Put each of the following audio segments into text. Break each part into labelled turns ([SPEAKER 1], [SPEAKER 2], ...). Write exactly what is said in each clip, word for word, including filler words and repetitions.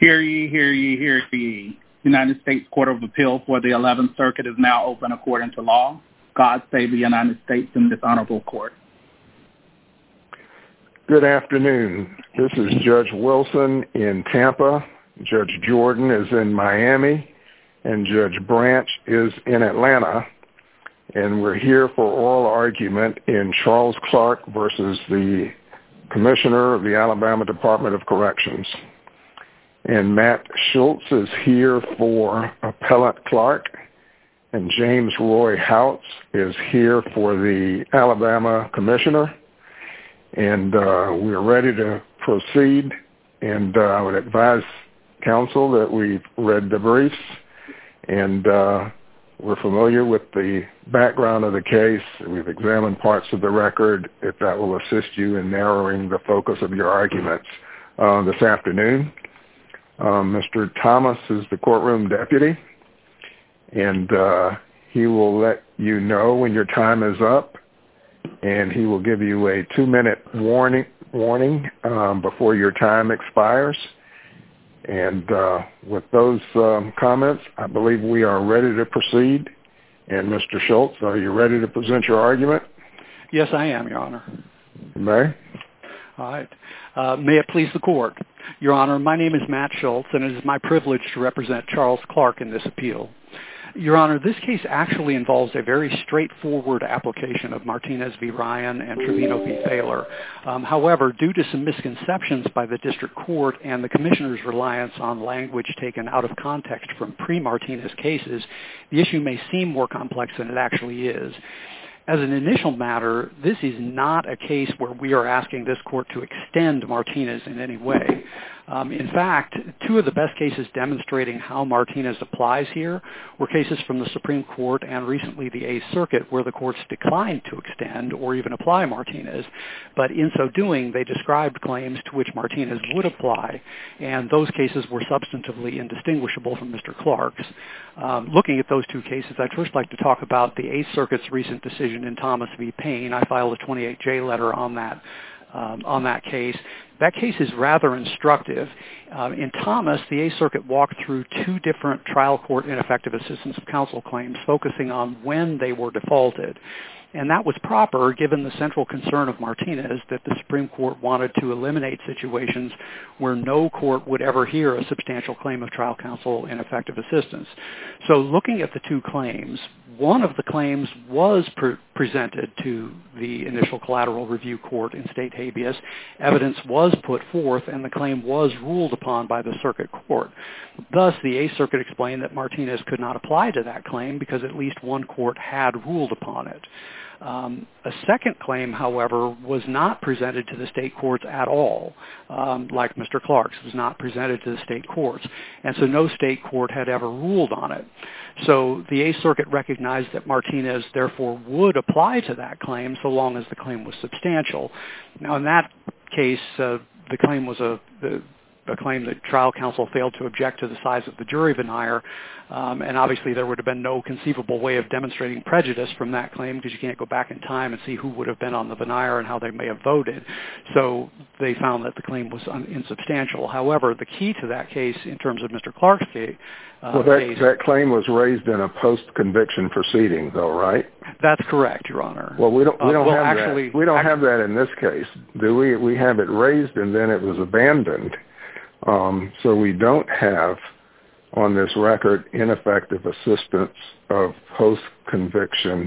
[SPEAKER 1] Hear ye, hear ye, hear ye. United States Court of Appeal for the eleventh Circuit is now open according to law. God save the United States in this honorable court.
[SPEAKER 2] Good afternoon. This is Judge Wilson in Tampa. Judge Jordan is in Miami, and Judge Branch is in Atlanta. And we're here for oral argument in Charles Clark versus the Commissioner of the Alabama Department of Corrections. And Matt Schultz is here for Appellant Clark, and James Roy Houts is here for the Alabama Commissioner. And uh, we're ready to proceed, and uh, I would advise counsel that we've read the briefs, and uh, we're familiar with the background of the case. We've examined parts of the record, if that will assist you in narrowing the focus of your arguments uh, this afternoon. Um, Mister Thomas is the courtroom deputy, and uh, he will let you know when your time is up, and he will give you a two-minute warning warning um, before your time expires. And uh, with those um, comments, I believe we are ready to proceed. And Mister Schultz, are you ready to present your argument?
[SPEAKER 3] Yes, I am, Your Honor.
[SPEAKER 2] You may.
[SPEAKER 3] All right. Uh, may it please the Court. Your Honor, my name is Matt Schultz, and it is my privilege to represent Charles Clark in this appeal. Your Honor, this case actually involves a very straightforward application of Martinez v. Ryan and Trevino v. Thaler. Um, however, due to some misconceptions by the district court and the commissioner's reliance on language taken out of context from pre-Martinez cases, the issue may seem more complex than it actually is. As an initial matter, this is not a case where we are asking this court to extend Martinez in any way. Um, in fact, two of the best cases demonstrating how Martinez applies here were cases from the Supreme Court and recently the Eighth Circuit, where the courts declined to extend or even apply Martinez. But in so doing, they described claims to which Martinez would apply, and those cases were substantively indistinguishable from Mister Clark's. Um, looking at those two cases, I'd first like to talk about the Eighth Circuit's recent decision in Thomas v. Payne. I filed a twenty-eight J letter on that um, on that case. That case is rather instructive. Uh, in Thomas, the Eighth Circuit walked through two different trial court ineffective assistance of counsel claims, focusing on when they were defaulted. And that was proper, given the central concern of Martinez that the Supreme Court wanted to eliminate situations where no court would ever hear a substantial claim of trial counsel ineffective assistance. So looking at the two claims, one of the claims was pre- presented to the initial collateral review court in state habeas. Evidence was put forth, and the claim was ruled upon by the circuit court. Thus, the Eighth Circuit explained that Martinez could not apply to that claim because at least one court had ruled upon it. Um, a second claim, however, was not presented to the state courts at all, um, like Mister Clark's was not presented to the state courts, and so no state court had ever ruled on it. So the Eighth Circuit recognized that Martinez, therefore, would apply to that claim so long as the claim was substantial. Now, in that case, uh, the claim was a... The, a claim that trial counsel failed to object to the size of the jury veneer, um, and obviously there would have been no conceivable way of demonstrating prejudice from that claim because you can't go back in time and see who would have been on the veneer and how they may have voted. So they found that the claim was un- insubstantial. However, the key to that case in terms of Mister Clark's case... Uh,
[SPEAKER 2] well, that,
[SPEAKER 3] case,
[SPEAKER 2] that claim was raised in a post-conviction proceeding, though, right?
[SPEAKER 3] That's correct, Your Honor.
[SPEAKER 2] Well, we don't we don't
[SPEAKER 3] uh, well,
[SPEAKER 2] have
[SPEAKER 3] actually,
[SPEAKER 2] that. We don't
[SPEAKER 3] actually,
[SPEAKER 2] have that in this case, do we? We have it raised and then it was abandoned. Um, so we don't have on this record ineffective assistance of post-conviction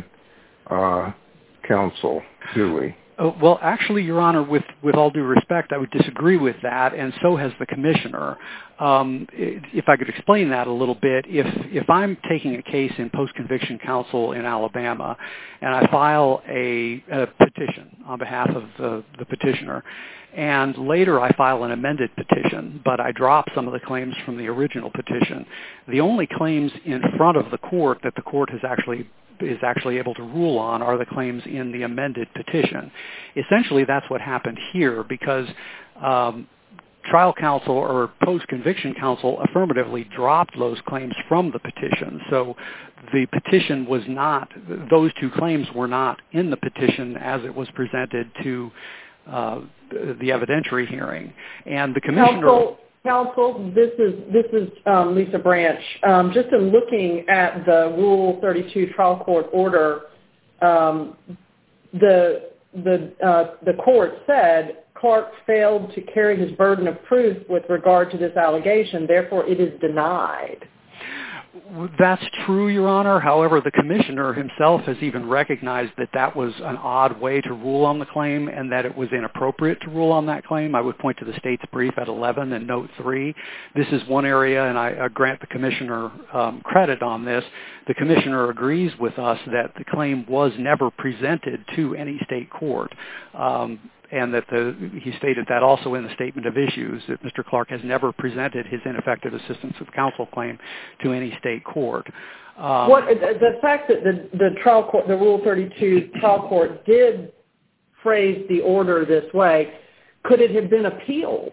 [SPEAKER 2] uh, counsel, do we?
[SPEAKER 3] Uh, well, actually, Your Honor, with, with all due respect, I would disagree with that, and so has the commissioner. Um, if I could explain that a little bit, if if I'm taking a case in post-conviction counsel in Alabama, and I file a, a petition on behalf of the, the petitioner, and later I file an amended petition, but I drop some of the claims from the original petition, the only claims in front of the court that the court has actually is actually able to rule on are the claims in the amended petition. Essentially, that's what happened here because um, trial counsel or post-conviction counsel affirmatively dropped those claims from the petition. So the petition was not, those two claims were not in the petition as it was presented to uh, the evidentiary hearing. And the commissioner...
[SPEAKER 4] Counsel, Counsel, this is this is um, Lisa Branch. Um, just in looking at the Rule thirty-two trial court order, um, the the uh, the court said Clark failed to carry his burden of proof with regard to this allegation. Therefore, it is denied.
[SPEAKER 3] That's true, Your Honor. However, the commissioner himself has even recognized that that was an odd way to rule on the claim and that it was inappropriate to rule on that claim. I would point to the state's brief at eleven and note three. This is one area, and I, I grant the commissioner um, credit on this. The commissioner agrees with us that the claim was never presented to any state court. Um, and that the, he stated that also in the statement of issues, that Mister Clark has never presented his ineffective assistance of counsel claim to any state court. Um,
[SPEAKER 4] what the fact that the, the trial court, the Rule thirty-two trial court did phrase the order this way, could it have been appealed?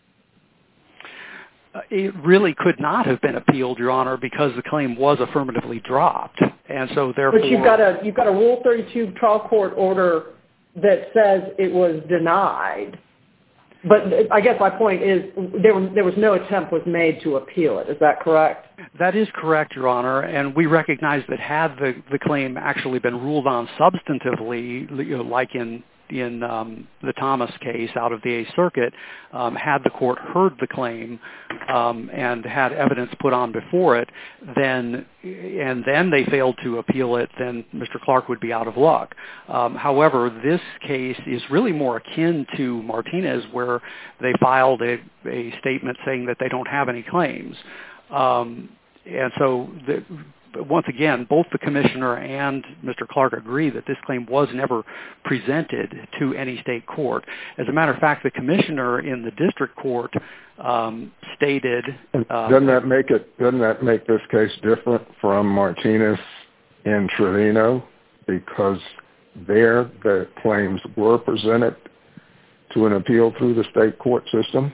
[SPEAKER 3] It really could not have been appealed, Your Honor, because the claim was affirmatively dropped, and so therefore.
[SPEAKER 4] But you've got a you've got a Rule thirty-two trial court order that says it was denied. But I guess my point is there was, there was no attempt was made to appeal it. Is that correct?
[SPEAKER 3] That is correct, Your Honor, and we recognize that had the, the claim actually been ruled on substantively, you know, like in in um, the Thomas case out of the Eighth Circuit, um, had the court heard the claim um, and had evidence put on before it, then and then they failed to appeal it, then Mister Clark would be out of luck. Um, however, this case is really more akin to Martinez, where they filed a, a statement saying that they don't have any claims. Um, and so the once again, both the commissioner and Mister Clark agree that this claim was never presented to any state court. As a matter of fact, the commissioner in the district court um, stated. Uh,
[SPEAKER 2] doesn't that make it? Doesn't that make this case different from Martinez and Trevino, because there the claims were presented to an appeal through the state court system?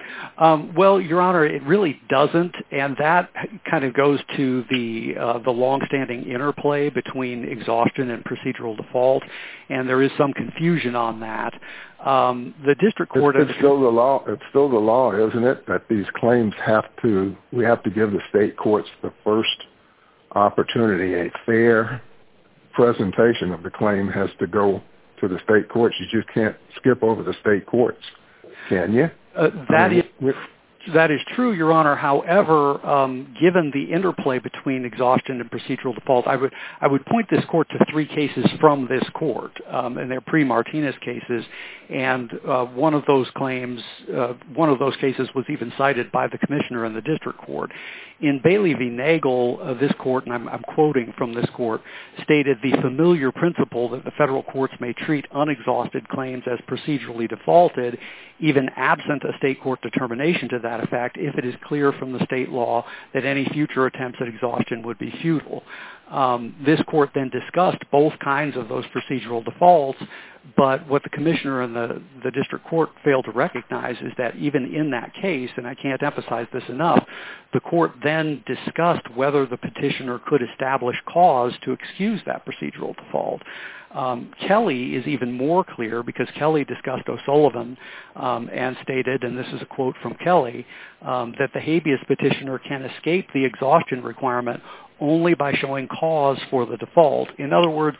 [SPEAKER 3] Um, well, Your Honor, it really doesn't, and that kind of goes to the uh, the longstanding interplay between exhaustion and procedural default, and there is some confusion on that. Um, the district court...
[SPEAKER 2] It's, it's still the law. It's still the law, isn't it, that these claims have to... We have to give the state courts the first opportunity. A fair presentation of the claim has to go to the state courts. You just can't skip over the state courts, can you?
[SPEAKER 3] Uh, that is that is true, Your Honor. However, um, given the interplay between exhaustion and procedural default, I would I would point this court to three cases from this court, um, and they're pre-Martinez cases. And uh, one of those claims, uh, one of those cases, was even cited by the commissioner in the district court. In Bailey v. Nagel, uh, this court, and I'm, I'm quoting from this court, stated the familiar principle that the federal courts may treat unexhausted claims as procedurally defaulted, even absent a state court determination to that effect, if it is clear from the state law that any future attempts at exhaustion would be futile. Um, this court then discussed both kinds of those procedural defaults, but what the commissioner and the, the district court failed to recognize is that even in that case, and I can't emphasize this enough, the court then discussed whether the petitioner could establish cause to excuse that procedural default. Um, Kelly is even more clear, because Kelly discussed O'Sullivan um, and stated, and this is a quote from Kelly, um, that the habeas petitioner can escape the exhaustion requirement only by showing cause for the default. In other words,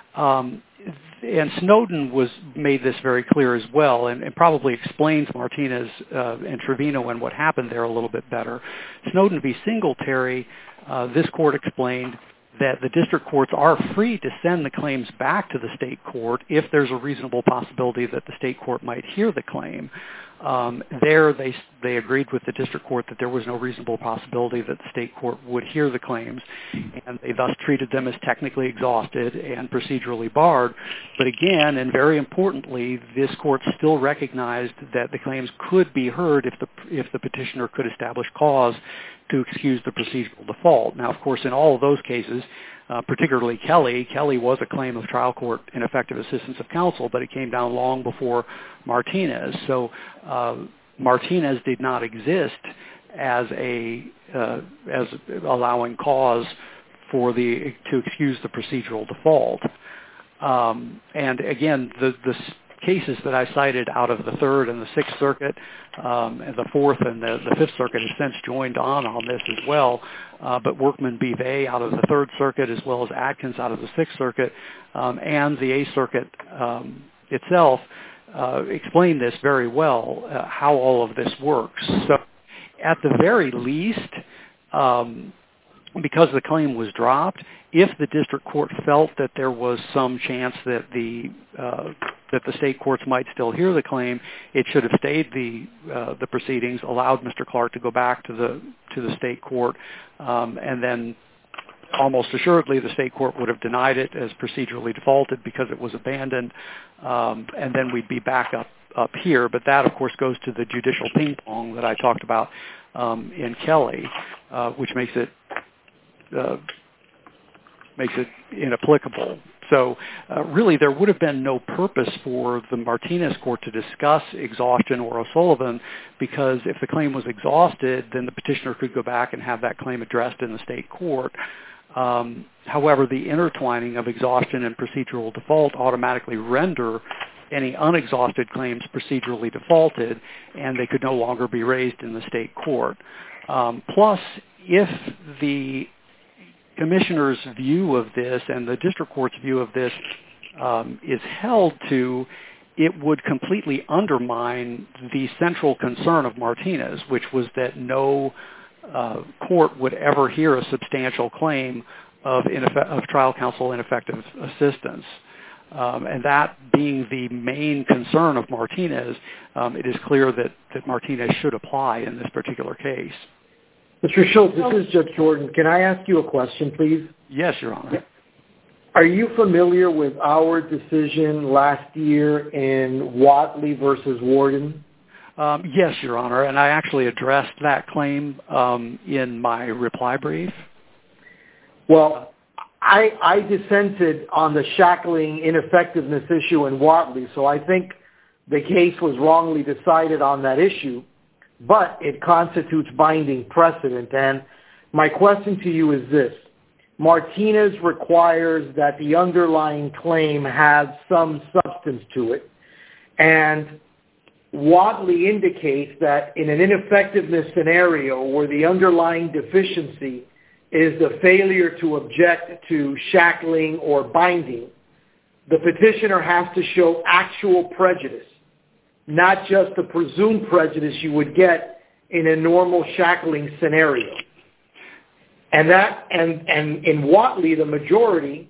[SPEAKER 3] um, and Snowden was made this very clear as well, and, and probably explains Martinez uh, and Trevino and what happened there a little bit better. Snowden v. Singletary, uh, this court explained that the district courts are free to send the claims back to the state court if there's a reasonable possibility that the state court might hear the claim. Um, there, they they agreed with the district court that there was no reasonable possibility that the state court would hear the claims, and they thus treated them as technically exhausted and procedurally barred. But again, and very importantly, this court still recognized that the claims could be heard if the if the petitioner could establish cause to excuse the procedural default. Now, of course, in all of those cases, uh, particularly Kelly, Kelly was a claim of trial court ineffective assistance of counsel, but it came down long before Martinez. So uh, Martinez did not exist as a uh, as allowing cause for the to excuse the procedural default. Um, and again, the the cases that I cited out of the Third and the Sixth Circuit, um, and the Fourth and the, the Fifth Circuit has since joined on on this as well. Uh, but Workman B. Vay out of the Third Circuit, as well as Adkins out of the Sixth Circuit, um, and the Eighth Circuit um, itself uh, explain this very well, uh, how all of this works. So at the very least, um, because the claim was dropped, if the district court felt that there was some chance that the uh, that the state courts might still hear the claim, it should have stayed the uh, the proceedings, allowed Mister Clark to go back to the to the state court, um, and then almost assuredly the state court would have denied it as procedurally defaulted because it was abandoned, um, and then we'd be back up up here. But that, of course, goes to the judicial ping pong that I talked about um, in Kelly, uh, which makes it uh, makes it inapplicable. So uh, really there would have been no purpose for the Martinez court to discuss exhaustion or O'Sullivan, because if the claim was exhausted, then the petitioner could go back and have that claim addressed in the state court. Um, however, the intertwining of exhaustion and procedural default automatically render any unexhausted claims procedurally defaulted, and they could no longer be raised in the state court. Um, plus, if the commissioner's view of this and the district court's view of this um, is held to, it would completely undermine the central concern of Martinez, which was that no uh, court would ever hear a substantial claim of, ineff- of trial counsel ineffective assistance. Um, and that being the main concern of Martinez, um, it is clear that, that Martinez should apply in this particular case.
[SPEAKER 5] Mister Schultz, this is Judge Jordan. Can I ask you a question, please?
[SPEAKER 3] Yes, Your Honor.
[SPEAKER 5] Are you familiar with our decision last year in Watley versus Warden?
[SPEAKER 3] Um, yes, Your Honor, and I actually addressed that claim um, in my reply brief.
[SPEAKER 5] Well, I, I dissented on the shackling ineffectiveness issue in Watley, so I think the case was wrongly decided on that issue, but it constitutes binding precedent. And my question to you is this. Martinez requires that the underlying claim have some substance to it, and Watley indicates that in an ineffectiveness scenario where the underlying deficiency is the failure to object to shackling or binding, the petitioner has to show actual prejudice, not just the presumed prejudice you would get in a normal shackling scenario. And that, and, and in Watley, the majority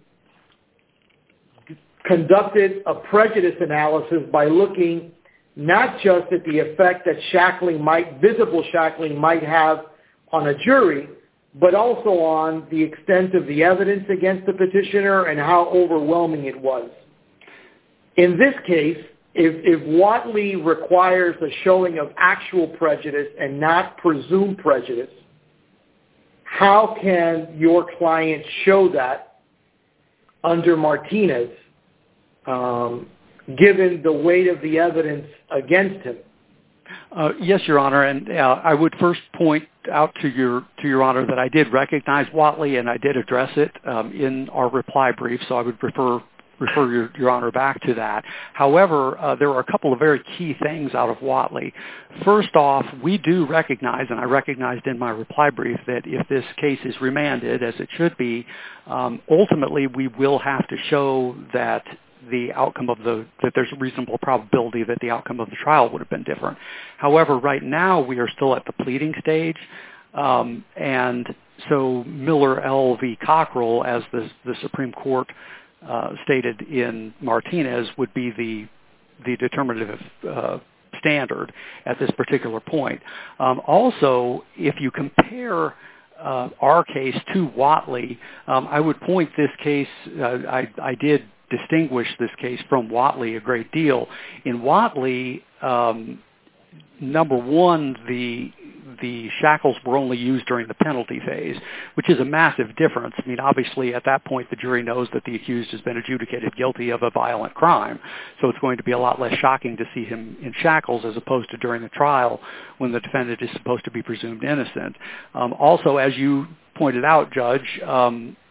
[SPEAKER 5] conducted a prejudice analysis by looking not just at the effect that shackling might, visible shackling might have on a jury, but also on the extent of the evidence against the petitioner and how overwhelming it was. In this case, if, if Watley requires a showing of actual prejudice and not presumed prejudice, how can your client show that under Martinez, um, given the weight of the evidence against him?
[SPEAKER 3] Uh, yes, Your Honor, and uh, I would first point out to your to Your Honor that I did recognize Watley and I did address it um, in our reply brief, so I would refer refer your, your Honor back to that. However, uh, there are a couple of very key things out of Watley. First off, we do recognize, and I recognized in my reply brief, that if this case is remanded, as it should be, um, ultimately we will have to show that the outcome of the, that there's a reasonable probability that the outcome of the trial would have been different. However, right now we are still at the pleading stage, um, and so Miller L v. Cockrell, as the, the Supreme Court uh, stated in Martinez, would be the, the determinative uh, standard at this particular point. Um, also, if you compare uh, our case to Watley, um, I would point this case, uh, I, I did distinguish this case from Watley a great deal. In Watley, um, number one, the the shackles were only used during the penalty phase, which is a massive difference. I mean, obviously, at that point, the jury knows that the accused has been adjudicated guilty of a violent crime, so it's going to be a lot less shocking to see him in shackles as opposed to during the trial when the defendant is supposed to be presumed innocent. Um, also, as you pointed out, Judge, um,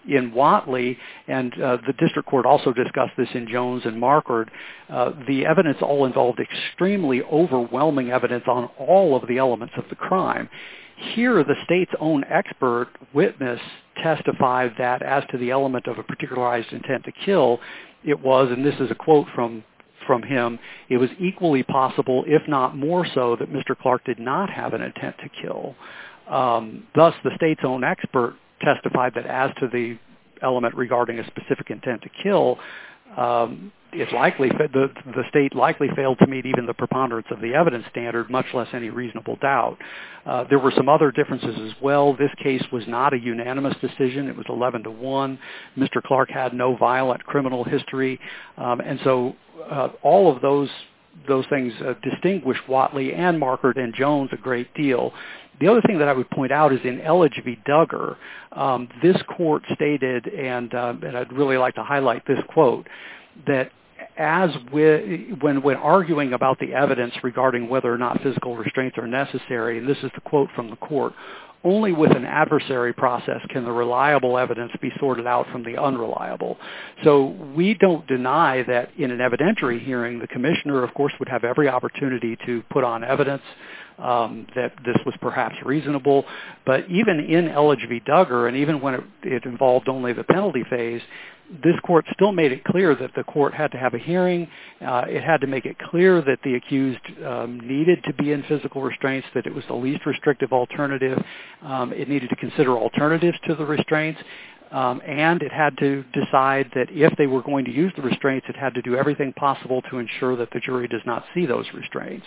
[SPEAKER 3] in Whatley, and uh, the district court also discussed this in Jones and Marquardt, uh, the evidence all involved extremely overwhelming evidence on all of the elements of the crime. Here, the state's own expert witness testified that as to the element of a particularized intent to kill, it was, and this is a quote from from him, it was equally possible, if not more so, that Mister Clark did not have an intent to kill. Um, thus, the state's own expert testified that as to the element regarding a specific intent to kill, um, it's likely the, the state likely failed to meet even the preponderance of the evidence standard, much less any reasonable doubt. Uh, there were some other differences as well. This case was not a unanimous decision. It was eleven to one. Mister Clark had no violent criminal history, um, and so uh, all of those those things uh, distinguish Whatley and Marquardt and Jones a great deal. The other thing that I would point out is in Elledge v. Duggar, um, this court stated, and, uh, and I'd really like to highlight this quote, that as with, when, when arguing about the evidence regarding whether or not physical restraints are necessary, and this is the quote from the court, only with an adversary process can the reliable evidence be sorted out from the unreliable. So we don't deny that in an evidentiary hearing, the commissioner, of course, would have every opportunity to put on evidence um, that this was perhaps reasonable. But even in Elledge v. Duggar, and even when it, it involved only the penalty phase, this court still made it clear that the court had to have a hearing. Uh, it had to make it clear that the accused um, needed to be in physical restraints, that it was the least restrictive alternative. Um, it needed to consider alternatives to the restraints. Um, and it had to decide that if they were going to use the restraints, it had to do everything possible to ensure that the jury does not see those restraints.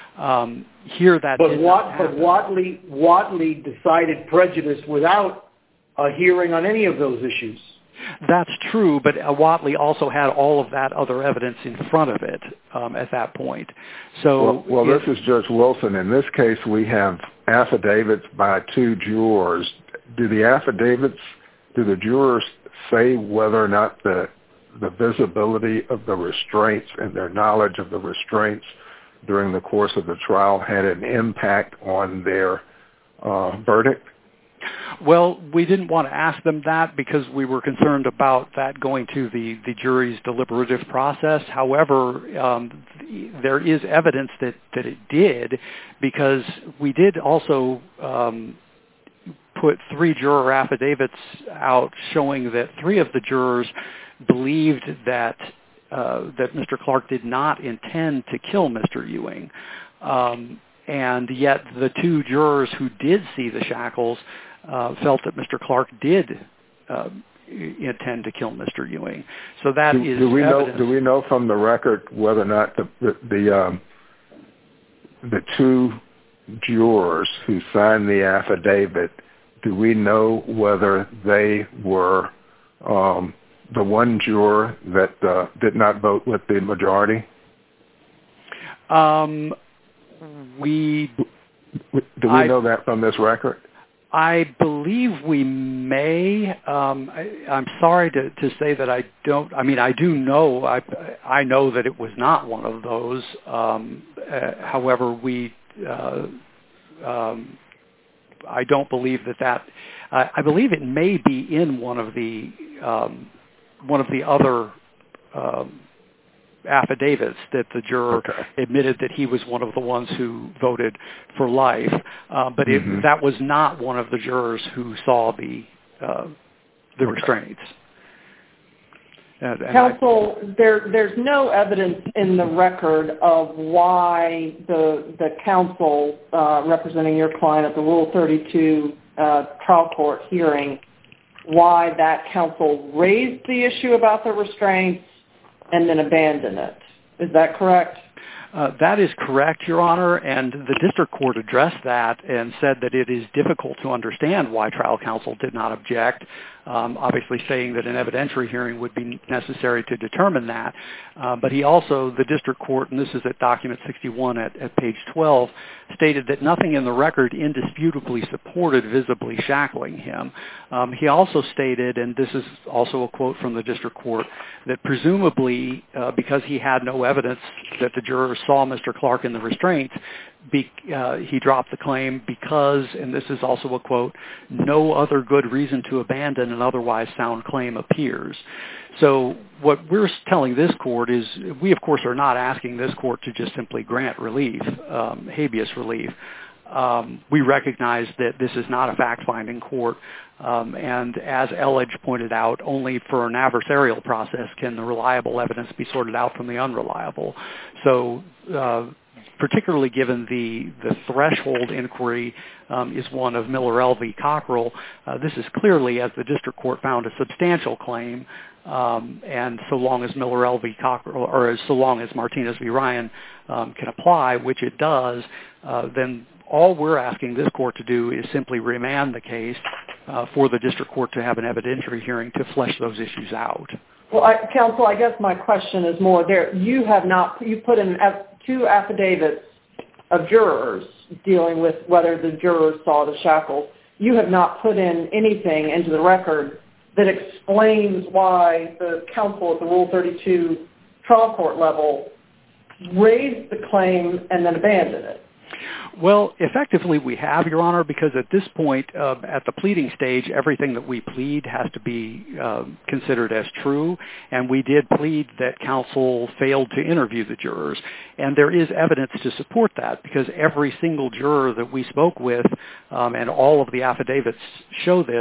[SPEAKER 3] Um, here, that
[SPEAKER 5] but
[SPEAKER 3] did
[SPEAKER 5] Wat,
[SPEAKER 3] not
[SPEAKER 5] but Whatley, Whatley decided prejudice without a hearing on any of those issues.
[SPEAKER 3] That's true, but uh, Whatley also had all of that other evidence in front of it um, at that point. So,
[SPEAKER 2] well, well
[SPEAKER 3] if,
[SPEAKER 2] this is Judge Wilson. In this case, we have affidavits by two jurors. Do the affidavits, do the jurors say whether or not the the visibility of the restraints and their knowledge of the restraints during the course of the trial had an impact on their uh, verdict?
[SPEAKER 3] Well, we didn't want to ask them that because we were concerned about that going to the, the jury's deliberative process. However, um, there is evidence that, that it did, because we did also um, put three juror affidavits out showing that three of the jurors believed that uh, that Mister Clark did not intend to kill Mister Ewing. Um, and yet the two jurors who did see the shackles Uh, felt that Mister Clark did uh, intend to kill Mister Ewing. So that
[SPEAKER 2] do,
[SPEAKER 3] is
[SPEAKER 2] do we
[SPEAKER 3] evidence.
[SPEAKER 2] know? Do we know from the record whether or not the the the, um, the two jurors who signed the affidavit? Do we know whether they were um, the one juror that uh, did not vote with the majority?
[SPEAKER 3] Um, we
[SPEAKER 2] do we
[SPEAKER 3] I,
[SPEAKER 2] know that from this record?
[SPEAKER 3] I believe we may. Um, I, I'm sorry to, to say that I don't. I mean, I do know. I I know that it was not one of those. Um, uh, however, we. Uh, um, I don't believe that that. Uh, I believe it may be in one of the um, one of the other um, affidavits that the juror
[SPEAKER 2] okay.
[SPEAKER 3] admitted that he was one of the ones who voted for life, uh, but it,
[SPEAKER 2] mm-hmm.
[SPEAKER 3] that was not one of the jurors who saw the uh, the
[SPEAKER 2] okay.
[SPEAKER 3] restraints. And, and
[SPEAKER 4] Counsel, I, there there's no evidence in the record of why the the counsel uh, representing your client at the Rule thirty-two uh, trial court hearing, why that counsel raised the issue about the restraints and then abandon it. Is that correct?
[SPEAKER 3] Uh, that is correct, Your Honor, and the district court addressed that and said that it is difficult to understand why trial counsel did not object, um, obviously saying that an evidentiary hearing would be necessary to determine that. Uh, but he also, the district court, and this is at document sixty-one at, at page twelve, stated that nothing in the record indisputably supported visibly shackling him. Um, he also stated, and this is also a quote from the district court, that presumably uh, because he had no evidence that the jurors saw Mister Clark in the restraints, be, uh, he dropped the claim because, and this is also a quote, no other good reason to abandon an otherwise sound claim appears. So what we're telling this court is we, of course, are not asking this court to just simply grant relief, um, habeas relief. Um, we recognize that this is not a fact-finding court, um, and as Elledge pointed out, only for an adversarial process can the reliable evidence be sorted out from the unreliable. So uh, particularly given the, the threshold inquiry um, is one of Miller L v. Cockrell, uh, this is clearly, as the district court found, a substantial claim, um, and so long as Miller L v. Cockrell, or as so long as Martinez v. Ryan um, can apply, which it does, uh, then all we're asking this court to do is simply remand the case uh, for the district court to have an evidentiary hearing to flesh those issues out.
[SPEAKER 4] Well, I, counsel, I guess my question is more there. You have not, you put in two affidavits of jurors dealing with whether the jurors saw the shackles. You have not put in anything into the record that explains why the counsel at the Rule thirty-two trial court level raised the claim and then abandoned it.
[SPEAKER 3] Well, effectively we have, Your Honor, because at this point, uh, at the pleading stage, everything that we plead has to be uh, considered as true, and we did plead that counsel failed to interview the jurors. And there is evidence to support that, because every single juror that we spoke with, um, and all of the affidavits show this,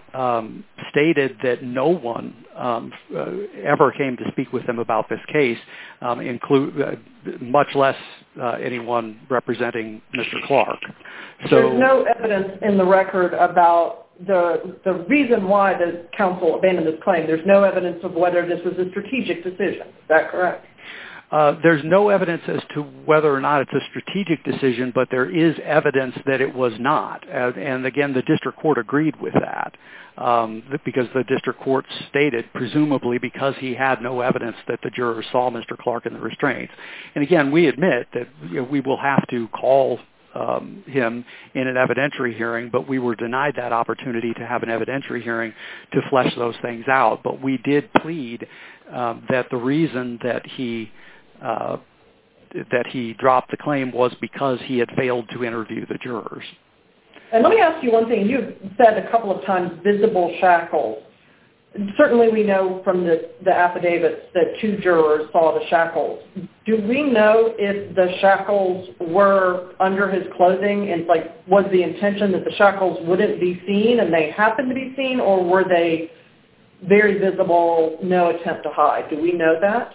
[SPEAKER 3] um, stated that no one um, uh, ever came to speak with them about this case, um, include uh, much less uh, anyone representing Mister Clark. So
[SPEAKER 4] there's no evidence in the record about the the reason why the counsel abandoned this claim. There's no evidence of whether this was a strategic decision. Is that correct?
[SPEAKER 3] Uh, there's no evidence as to whether or not it's a strategic decision, but there is evidence that it was not. Uh, and again, the district court agreed with that, um, because the district court stated, presumably because he had no evidence that the jurors saw Mister Clark in the restraints. And again, we admit that you know, we will have to call um, him in an evidentiary hearing, but we were denied that opportunity to have an evidentiary hearing to flesh those things out. But we did plead um, that the reason that he Uh, that he dropped the claim was because he had failed to interview the jurors.
[SPEAKER 4] And let me ask you one thing. You've said a couple of times visible shackles. Certainly we know from the, the affidavits that two jurors saw the shackles. Do we know if the shackles were under his clothing, and like was the intention that the shackles wouldn't be seen and they happened to be seen, or were they very visible, no attempt to hide? Do we know that?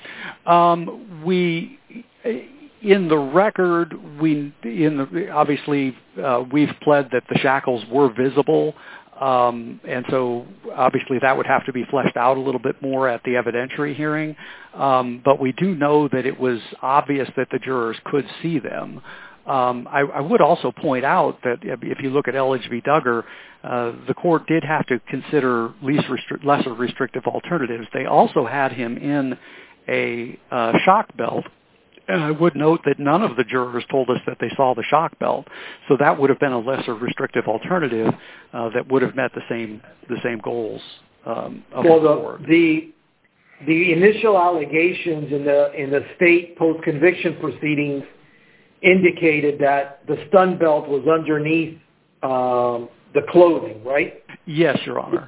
[SPEAKER 3] Um, we, in the record, we in the, obviously uh, we've pled that the shackles were visible, um, and so obviously that would have to be fleshed out a little bit more at the evidentiary hearing. Um, but we do know that it was obvious that the jurors could see them. Um, I, I would also point out that if you look at Elledge v. Duggar, uh, the court did have to consider least restri- lesser restrictive alternatives. They also had him in a uh, shock belt, and I would note that none of the jurors told us that they saw the shock belt, so that would have been a lesser restrictive alternative uh, that would have met the same the same goals um, of
[SPEAKER 5] well,
[SPEAKER 3] the
[SPEAKER 5] the
[SPEAKER 3] court.
[SPEAKER 5] The, the initial allegations in the in the state post-conviction proceedings indicated that the stun belt was underneath um, the clothing, right?
[SPEAKER 3] Yes, Your Honor.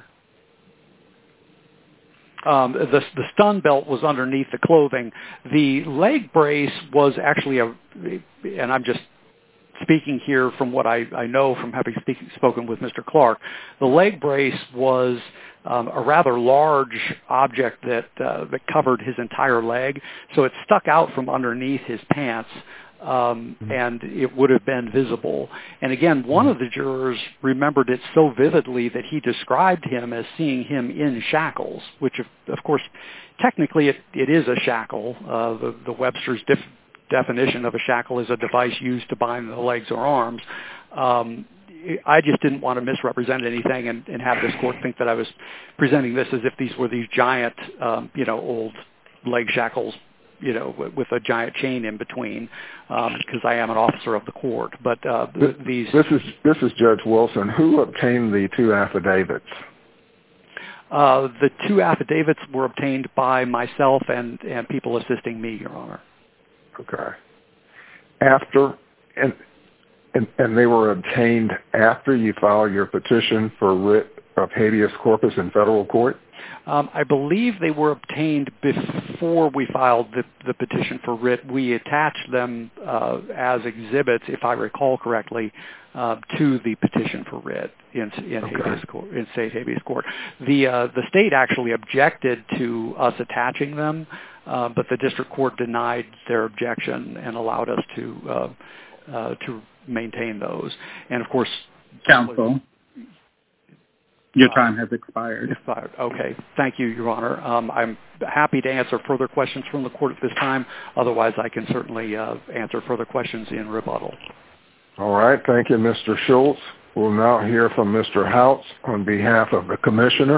[SPEAKER 3] Um, the, the stun belt was underneath the clothing. The leg brace was actually a, and I'm just speaking here from what I, I know from having speak, spoken with Mister Clark, the leg brace was um, a rather large object that uh, that covered his entire leg, so it stuck out from underneath his pants. Um, and it would have been visible. And again, one of the jurors remembered it so vividly that he described him as seeing him in shackles, which, of, of course, technically it, it is a shackle. Uh, the, the Webster's def, definition of a shackle is a device used to bind the legs or arms. Um, I just didn't want to misrepresent anything and, and have this court think that I was presenting this as if these were these giant, um, you know, old leg shackles, you know, with a giant chain in between, because um, I am an officer of the court. But uh,
[SPEAKER 2] this,
[SPEAKER 3] these...
[SPEAKER 2] This is this is Judge Wilson. Who obtained the two affidavits?
[SPEAKER 3] Uh, the two affidavits were obtained by myself and, and people assisting me, Your Honor.
[SPEAKER 2] Okay. After And, and and they were obtained after you filed your petition for writ of habeas corpus in federal court?
[SPEAKER 3] Um, I believe they were obtained before we filed the, the petition for writ. We attached them uh, as exhibits, if I recall correctly, uh, to the petition for writ in, in, okay. habeas court, in state habeas court. The uh, the state actually objected to us attaching them, uh, but the district court denied their objection and allowed us to uh, uh, to maintain those. And of course,
[SPEAKER 1] counsel. Your time has expired.
[SPEAKER 3] Expired. Okay. Thank you, Your Honor. Um, I'm happy to answer further questions from the court at this time. Otherwise, I can certainly uh, answer further questions in rebuttal.
[SPEAKER 2] All right. Thank you, Mister Schultz. We'll now hear from Mister Houts on behalf of the commissioner.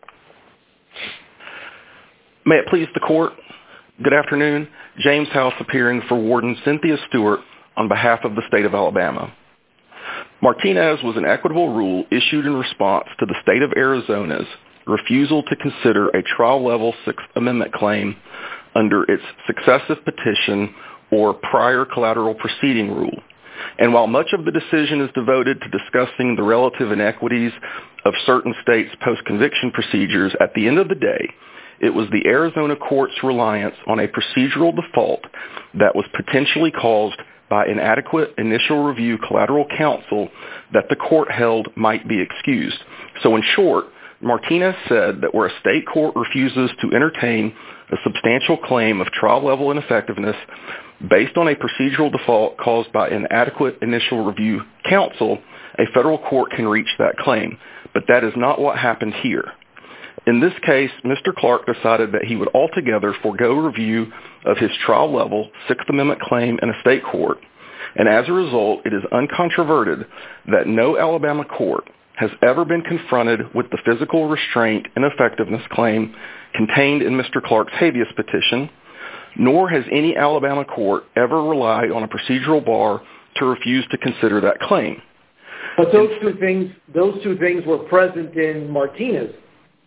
[SPEAKER 6] May it please the court. Good afternoon. James House appearing for Warden Cynthia Stewart on behalf of the state of Alabama. Martinez was an equitable rule issued in response to the state of Arizona's refusal to consider a trial-level Sixth Amendment claim under its successive petition or prior collateral proceeding rule. And while much of the decision is devoted to discussing the relative inequities of certain states' post-conviction procedures, at the end of the day, it was the Arizona court's reliance on a procedural default that was potentially caused by inadequate initial review collateral counsel that the court held might be excused. So in short, Martinez said that where a state court refuses to entertain a substantial claim of trial-level ineffectiveness based on a procedural default caused by inadequate initial review counsel, a federal court can reach that claim. But that is not what happened here. In this case, Mister Clark decided that he would altogether forego review of his trial-level Sixth Amendment claim in a state court, and as a result, it is uncontroverted that no Alabama court has ever been confronted with the physical restraint and effectiveness claim contained in Mister Clark's habeas petition, nor has any Alabama court ever relied on a procedural bar to refuse to consider that claim.
[SPEAKER 5] But those two things, those two things were present in Martinez.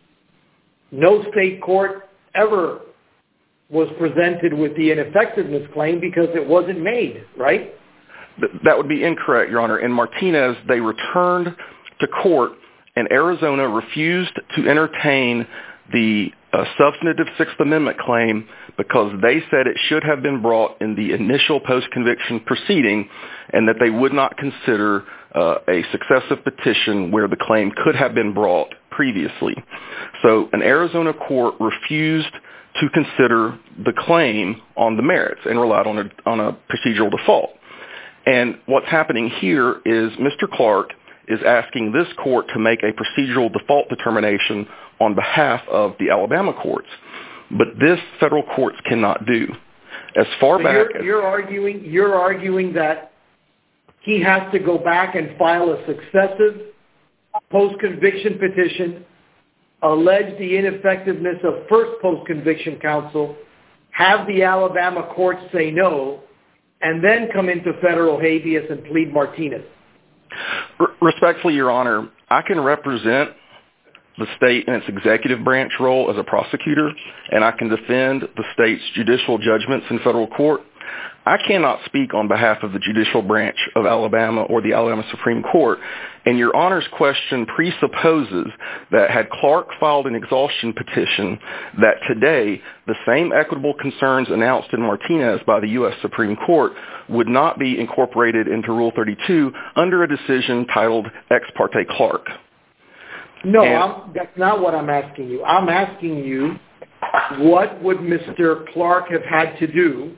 [SPEAKER 5] No state court ever was presented with the ineffectiveness claim because it wasn't made, right?
[SPEAKER 6] That would be incorrect, Your Honor. In Martinez, they returned to court, and Arizona refused to entertain the uh, substantive Sixth Amendment claim because they said it should have been brought in the initial post-conviction proceeding and that they would not consider uh, a successive petition where the claim could have been brought previously. So an Arizona court refused to consider the claim on the merits and relied on a, on a procedural default. And what's happening here is Mister Clark is asking this court to make a procedural default determination on behalf of the Alabama courts. But this federal courts cannot do. As far
[SPEAKER 5] so
[SPEAKER 6] back
[SPEAKER 5] you're,
[SPEAKER 6] as...
[SPEAKER 5] You're arguing, you're arguing that he has to go back and file a successive post-conviction petition, allege the ineffectiveness of first post-conviction counsel, have the Alabama courts say no, and then come into federal habeas and plead Martinez.
[SPEAKER 6] Respectfully, Your Honor, I can represent the state in its executive branch role as a prosecutor, and I can defend the state's judicial judgments in federal court. I cannot speak on behalf of the judicial branch of Alabama or the Alabama Supreme Court, and Your Honor's question presupposes that had Clark filed an exhaustion petition, that today the same equitable concerns announced in Martinez by the U S Supreme Court would not be incorporated into Rule thirty-two under a decision titled Ex parte Clark.
[SPEAKER 5] No, I'm, that's not what I'm asking you. I'm asking you, what would Mister Clark have had to do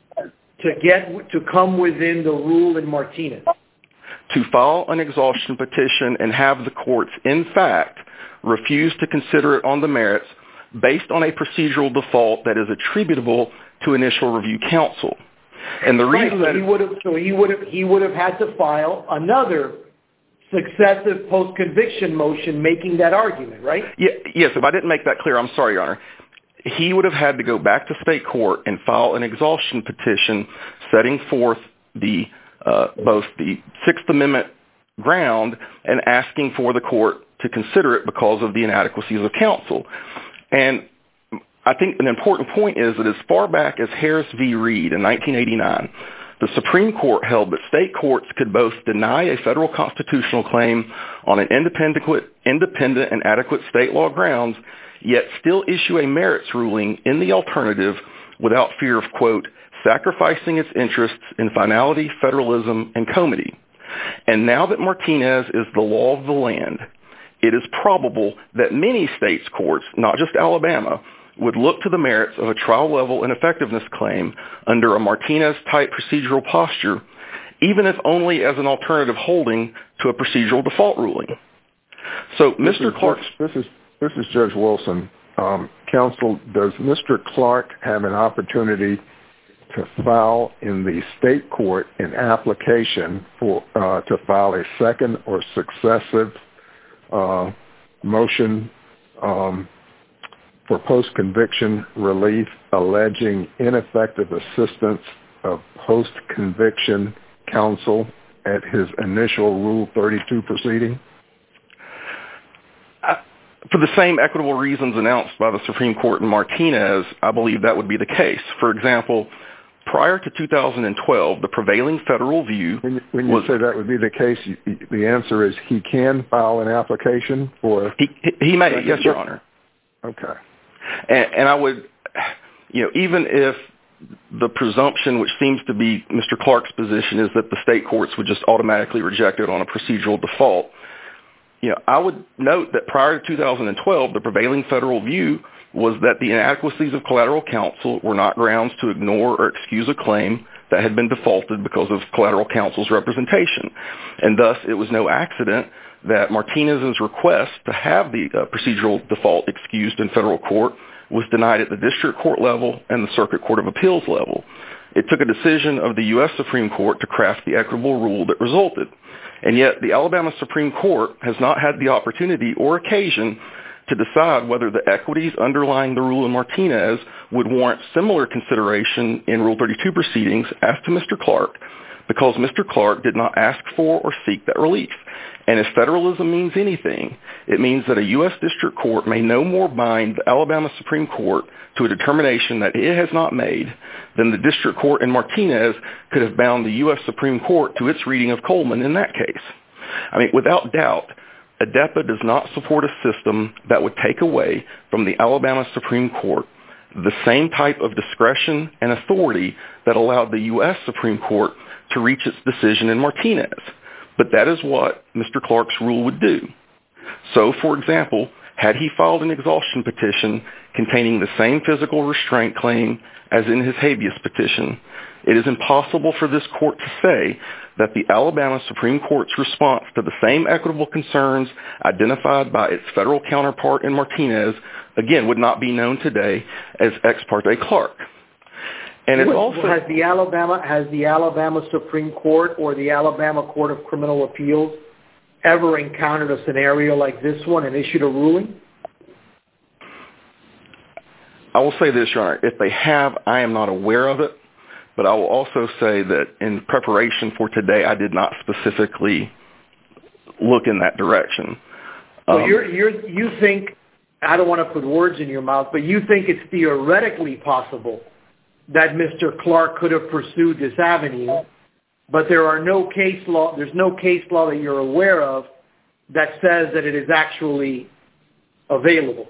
[SPEAKER 5] to get to come within the rule in Martinez?
[SPEAKER 6] To file an exhaustion petition and have the courts, in fact, refuse to consider it on the merits based on a procedural default that is attributable to initial review counsel. And the reason
[SPEAKER 5] right, so
[SPEAKER 6] that
[SPEAKER 5] he would have, so he would have, he would have had to file another successive post-conviction motion making that argument, right?
[SPEAKER 6] Yeah, yes, if I didn't make that clear, I'm sorry, Your Honor. He would have had to go back to state court and file an exhaustion petition setting forth the uh, both the Sixth Amendment ground and asking for the court to consider it because of the inadequacies of counsel. And I think an important point is that as far back as Harris v. Reed in nineteen eighty-nine, the Supreme Court held that state courts could both deny a federal constitutional claim on an independent, independent and adequate state law grounds, yet still issue a merits ruling in the alternative without fear of, quote, sacrificing its interests in finality, federalism, and comity. And now that Martinez is the law of the land, it is probable that many states' courts, not just Alabama, would look to the merits of a trial-level ineffectiveness claim under a Martinez-type procedural posture, even if only as an alternative holding to a procedural default ruling. So,
[SPEAKER 2] this
[SPEAKER 6] Mister
[SPEAKER 2] Is,
[SPEAKER 6] Clark...
[SPEAKER 2] This is, this is Judge Wilson. Um, counsel, does Mister Clark have an opportunity to file in the state court an application for uh, to file a second or successive uh, motion um, for post-conviction relief alleging ineffective assistance of post-conviction counsel at his initial Rule thirty-two proceeding?
[SPEAKER 6] Uh, for the same equitable reasons announced by the Supreme Court in Martinez, I believe that would be the case. For example, prior to two thousand twelve, the prevailing federal view
[SPEAKER 2] When you, when you
[SPEAKER 6] was,
[SPEAKER 2] say that would be the case, you, the answer is he can file an application for...
[SPEAKER 6] He, he may, yes, Your Honor.
[SPEAKER 2] Okay.
[SPEAKER 6] And, and I would, you know, even if the presumption, which seems to be Mister Clark's position, is that the state courts would just automatically reject it on a procedural default, you know, I would note that prior to two thousand twelve, the prevailing federal view was that the inadequacies of collateral counsel were not grounds to ignore or excuse a claim that had been defaulted because of collateral counsel's representation. And thus, it was no accident that Martinez's request to have the uh, procedural default excused in federal court was denied at the district court level and the circuit court of appeals level. It took a decision of the U S Supreme Court to craft the equitable rule that resulted. And yet, the Alabama Supreme Court has not had the opportunity or occasion to decide whether the equities underlying the rule in Martinez would warrant similar consideration in Rule thirty-two proceedings as to Mister Clark, because Mister Clark did not ask for or seek that relief. And if federalism means anything, it means that a U S district court may no more bind the Alabama Supreme Court to a determination that it has not made than the district court in Martinez could have bound the U S Supreme Court to its reading of Coleman in that case. I mean, without doubt, ADEPA does not support a system that would take away from the Alabama Supreme Court the same type of discretion and authority that allowed the U S Supreme Court to reach its decision in Martinez. But that is what Mister Clark's rule would do. So, for example, had he filed an exhaustion petition containing the same physical restraint claim as in his habeas petition, it is impossible for this court to say that the Alabama Supreme Court's response to the same equitable concerns identified by its federal counterpart in Martinez, again, would not be known today as Ex parte Clark. And it's also
[SPEAKER 5] has the Alabama has the Alabama Supreme Court or the Alabama Court of Criminal Appeals ever encountered a scenario like this one and issued a ruling?
[SPEAKER 6] I will say this, Your Honor. If they have, I am not aware of it. But I will also say that in preparation for today, I did not specifically look in that direction.
[SPEAKER 5] Well,
[SPEAKER 6] Um,
[SPEAKER 5] you're, you're, you think, I don't want to put words in your mouth, but you think it's theoretically possible that Mister Clark could have pursued this avenue, but there are no case law, there's no case law that you're aware of that says that it is actually available.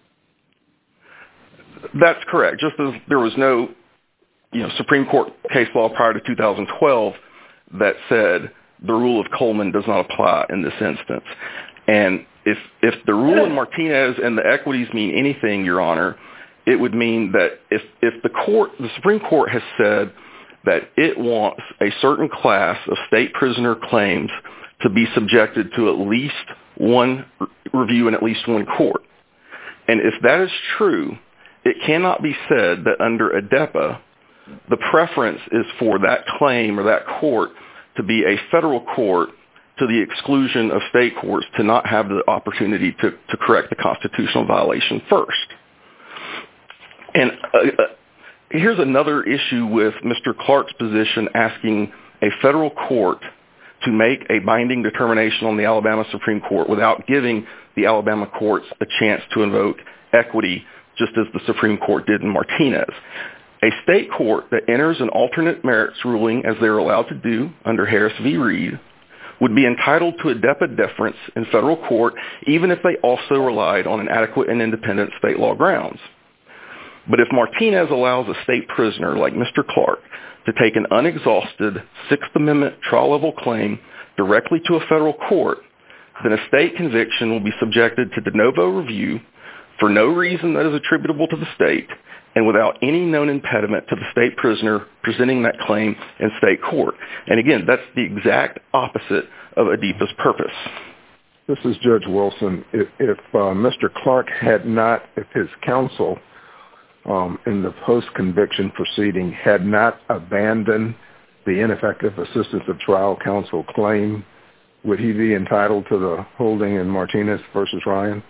[SPEAKER 6] That's correct. Just as there was no, you know, Supreme Court case law prior to two thousand twelve that said the rule of Coleman does not apply in this instance. And if if the rule in Martinez and the equities mean anything, Your Honor, it would mean that if, if the court, the Supreme Court has said that it wants a certain class of state prisoner claims to be subjected to at least one review in at least one court. And if that is true, it cannot be said that under ADEPA, the preference is for that claim or that court to be a federal court to the exclusion of state courts to not have the opportunity to, to correct the constitutional violation first. And uh, uh, here's another issue with Mister Clark's position asking a federal court to make a binding determination on the Alabama Supreme Court without giving the Alabama courts a chance to invoke equity, just as the Supreme Court did in Martinez. A state court that enters an alternate merits ruling, as they're allowed to do under Harris v. Reed, would be entitled to a D E P A deference in federal court, even if they also relied on an adequate and independent state law grounds. But if Martinez allows a state prisoner like Mister Clark to take an unexhausted Sixth Amendment trial-level claim directly to a federal court, then a state conviction will be subjected to de novo review for no reason that is attributable to the state and without any known impediment to the state prisoner presenting that claim in state court. And again, that's the exact opposite of A D E P A's purpose.
[SPEAKER 2] This is Judge Wilson. If, if uh, Mister Clark had not, if his counsel um, in the post-conviction proceeding had not abandoned the ineffective assistance of trial counsel claim, would he be entitled to the holding in Martinez versus Ryan?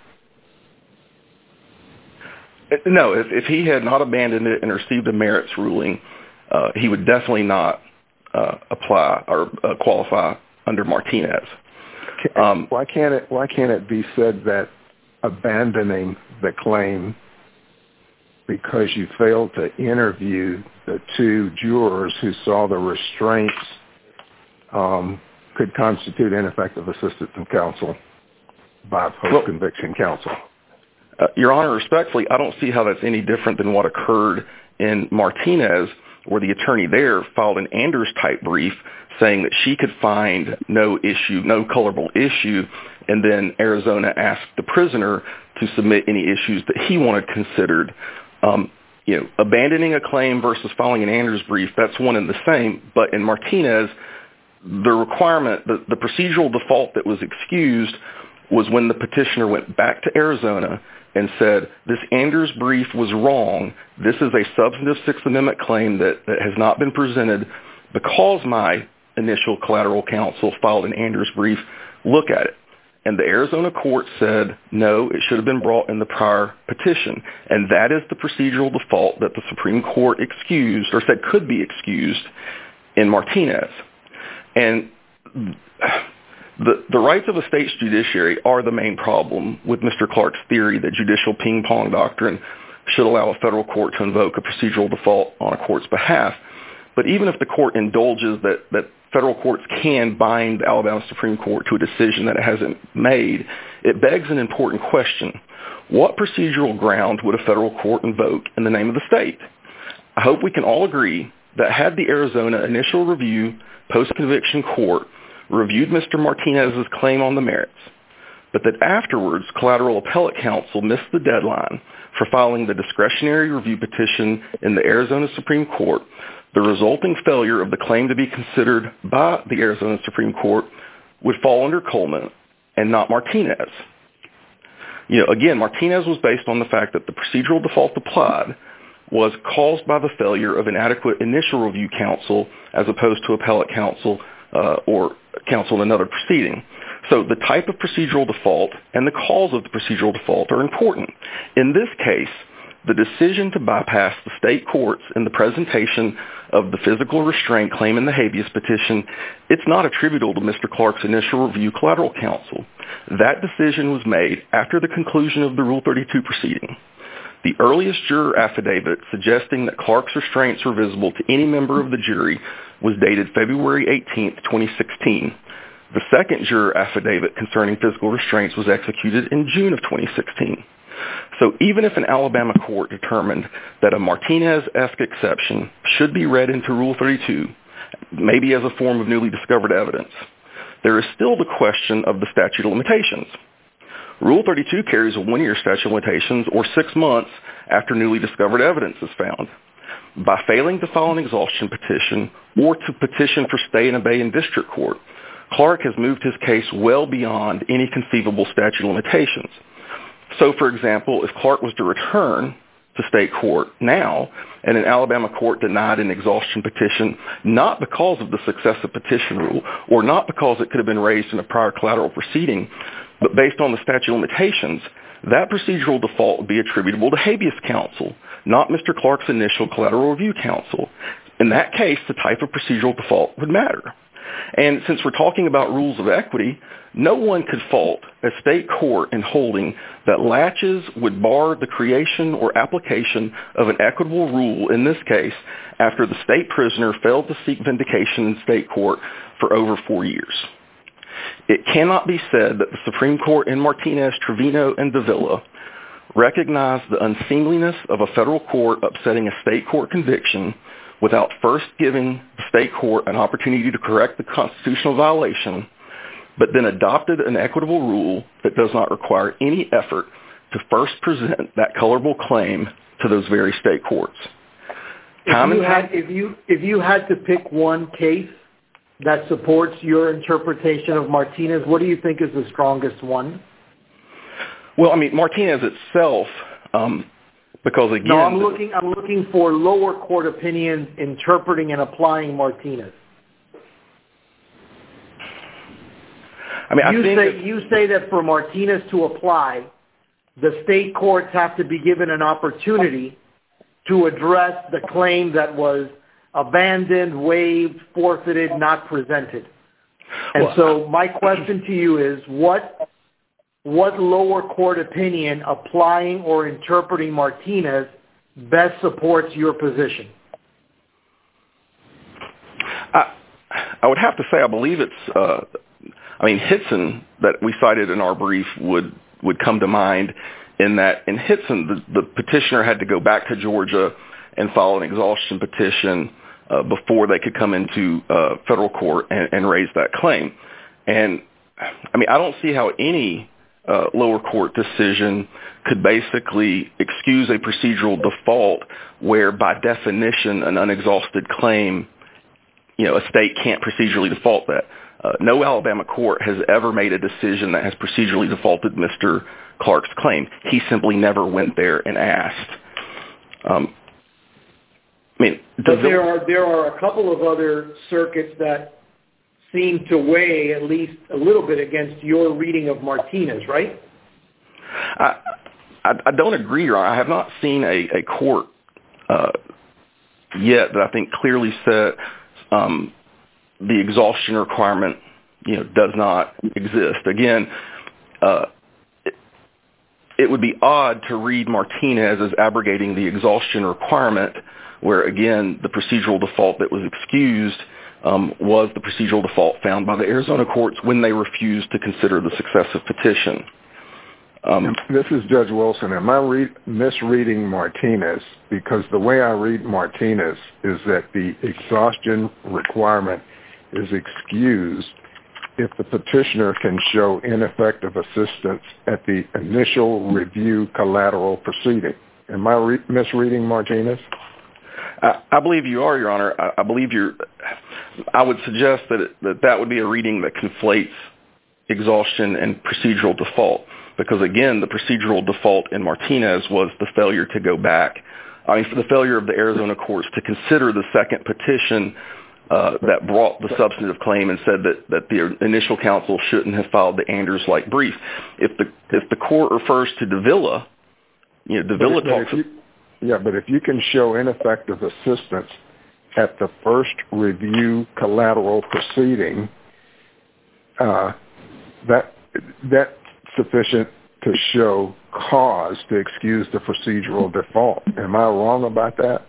[SPEAKER 6] No, if, if he had not abandoned it and received a merits ruling, uh, he would definitely not uh, apply or uh, qualify under Martinez.
[SPEAKER 2] Um, why can't it? Why can't it be said that abandoning the claim because you failed to interview the two jurors who saw the restraints um, could constitute ineffective assistance of counsel by post-conviction counsel?
[SPEAKER 6] Uh, Your Honor, respectfully, I don't see how that's any different than what occurred in Martinez, where the attorney there filed an Anders-type brief saying that she could find no issue, no colorable issue, and then Arizona asked the prisoner to submit any issues that he wanted considered. Um, you know, abandoning a claim versus filing an Anders brief, that's one and the same. But in Martinez, the requirement, the, the procedural default that was excused was when the petitioner went back to Arizona and said, this Anders brief was wrong. This is a substantive Sixth Amendment claim that, that has not been presented because my initial collateral counsel filed an Anders brief. Look at it. And the Arizona court said, no, it should have been brought in the prior petition. And that is the procedural default that the Supreme Court excused, or said could be excused, in Martinez. And the, the rights of a state's judiciary are the main problem with Mister Clark's theory that judicial ping-pong doctrine should allow a federal court to invoke a procedural default on a court's behalf. But even if the court indulges that, that federal courts can bind the Alabama Supreme Court to a decision that it hasn't made, it begs an important question. What procedural ground would a federal court invoke in the name of the state? I hope we can all agree that had the Arizona initial review post-conviction court reviewed Mister Martinez's claim on the merits, but that afterwards collateral appellate counsel missed the deadline for filing the discretionary review petition in the Arizona Supreme Court, the resulting failure of the claim to be considered by the Arizona Supreme Court would fall under Coleman and not Martinez. You know, again, Martinez was based on the fact that the procedural default applied was caused by the failure of inadequate initial review counsel as opposed to appellate counsel uh, or counsel in another proceeding. So the type of procedural default and the cause of the procedural default are important. In this case, the decision to bypass the state courts in the presentation of the physical restraint claim in the habeas petition, it's not attributable to Mister Clark's initial review collateral counsel. That decision was made after the conclusion of the Rule thirty-two proceeding. The earliest juror affidavit suggesting that Clark's restraints were visible to any member of the jury was dated February eighteenth, twenty sixteen. The second juror affidavit concerning physical restraints was executed in June of twenty sixteen. So even if an Alabama court determined that a Martinez-esque exception should be read into Rule thirty-two, maybe as a form of newly discovered evidence, there is still the question of the statute of limitations. Rule thirty-two carries a one-year statute of limitations or six months after newly discovered evidence is found. By failing to file an exhaustion petition or to petition for stay and obey in district court, Clark has moved his case well beyond any conceivable statute of limitations. So, for example, if Clark was to return to state court now and an Alabama court denied an exhaustion petition not because of the successive petition rule or not because it could have been raised in a prior collateral proceeding, but based on the statute of limitations, that procedural default would be attributable to habeas counsel, not Mister Clark's initial collateral review counsel. In that case, the type of procedural default would matter. And since we're talking about rules of equity, no one could fault a state court in holding that laches would bar the creation or application of an equitable rule in this case after the state prisoner failed to seek vindication in state court for over four years. It cannot be said that the Supreme Court in Martinez, Trevino, and Davila recognized the unseemliness of a federal court upsetting a state court conviction without first giving the state court an opportunity to correct the constitutional violation, but then adopted an equitable rule that does not require any effort to first present that colorable claim to those very state courts.
[SPEAKER 5] If you had, if you, if you had to pick one case that supports your interpretation of Martinez, what do you think is the strongest one?
[SPEAKER 6] Well, I mean, Martinez itself, um, because again...
[SPEAKER 5] No, I'm looking, I'm looking for lower court opinions interpreting and applying Martinez.
[SPEAKER 6] I mean, I
[SPEAKER 5] you,
[SPEAKER 6] think
[SPEAKER 5] say,
[SPEAKER 6] that,
[SPEAKER 5] you say that for Martinez to apply, the state courts have to be given an opportunity to address the claim that was abandoned, waived, forfeited, not presented. And well, so my question to you is, what what lower court opinion applying or interpreting Martinez best supports your position?
[SPEAKER 6] I, I would have to say I believe it's, uh, I mean, Hitson that we cited in our brief would, would come to mind in that in Hitson, the, the petitioner had to go back to Georgia and file an exhaustion petition uh, before they could come into uh, federal court and, and raise that claim. And, I mean, I don't see how any uh, lower court decision could basically excuse a procedural default where, by definition, an unexhausted claim, you know, a state can't procedurally default that. Uh, no Alabama court has ever made a decision that has procedurally defaulted Mister Clark's claim. He simply never went there and asked. Um, I mean,
[SPEAKER 5] but there are there are a couple of other circuits that seem to weigh at least a little bit against your reading of Martinez, right?
[SPEAKER 6] I I, I don't agree, Your Honor. I have not seen a, a court uh, yet that I think clearly said um, the exhaustion requirement, you know, does not exist. Again, uh, it, it would be odd to read Martinez as abrogating the exhaustion requirement, where, again, the procedural default that was excused um, was the procedural default found by the Arizona courts when they refused to consider the successive petition. Um,
[SPEAKER 2] this is Judge Wilson. Am I re- misreading Martinez? Because the way I read Martinez is that the exhaustion requirement is excused if the petitioner can show ineffective assistance at the initial review collateral proceeding. Am I re- misreading Martinez?
[SPEAKER 6] I, I believe you are, Your Honor. I, I believe you're. I would suggest that, it, that that would be a reading that conflates exhaustion and procedural default, because, again, the procedural default in Martinez was the failure to go back. I mean, for the failure of the Arizona courts to consider the second petition uh, that brought the substantive claim and said that, that the initial counsel shouldn't have filed the Anders-like brief. If the if the court refers to Davila, you know, Davila
[SPEAKER 2] but,
[SPEAKER 6] talks.
[SPEAKER 2] But you, yeah, but if you can show ineffective assistance at the first review collateral proceeding, uh, that that's sufficient to show cause to excuse the procedural default. Am I wrong about that?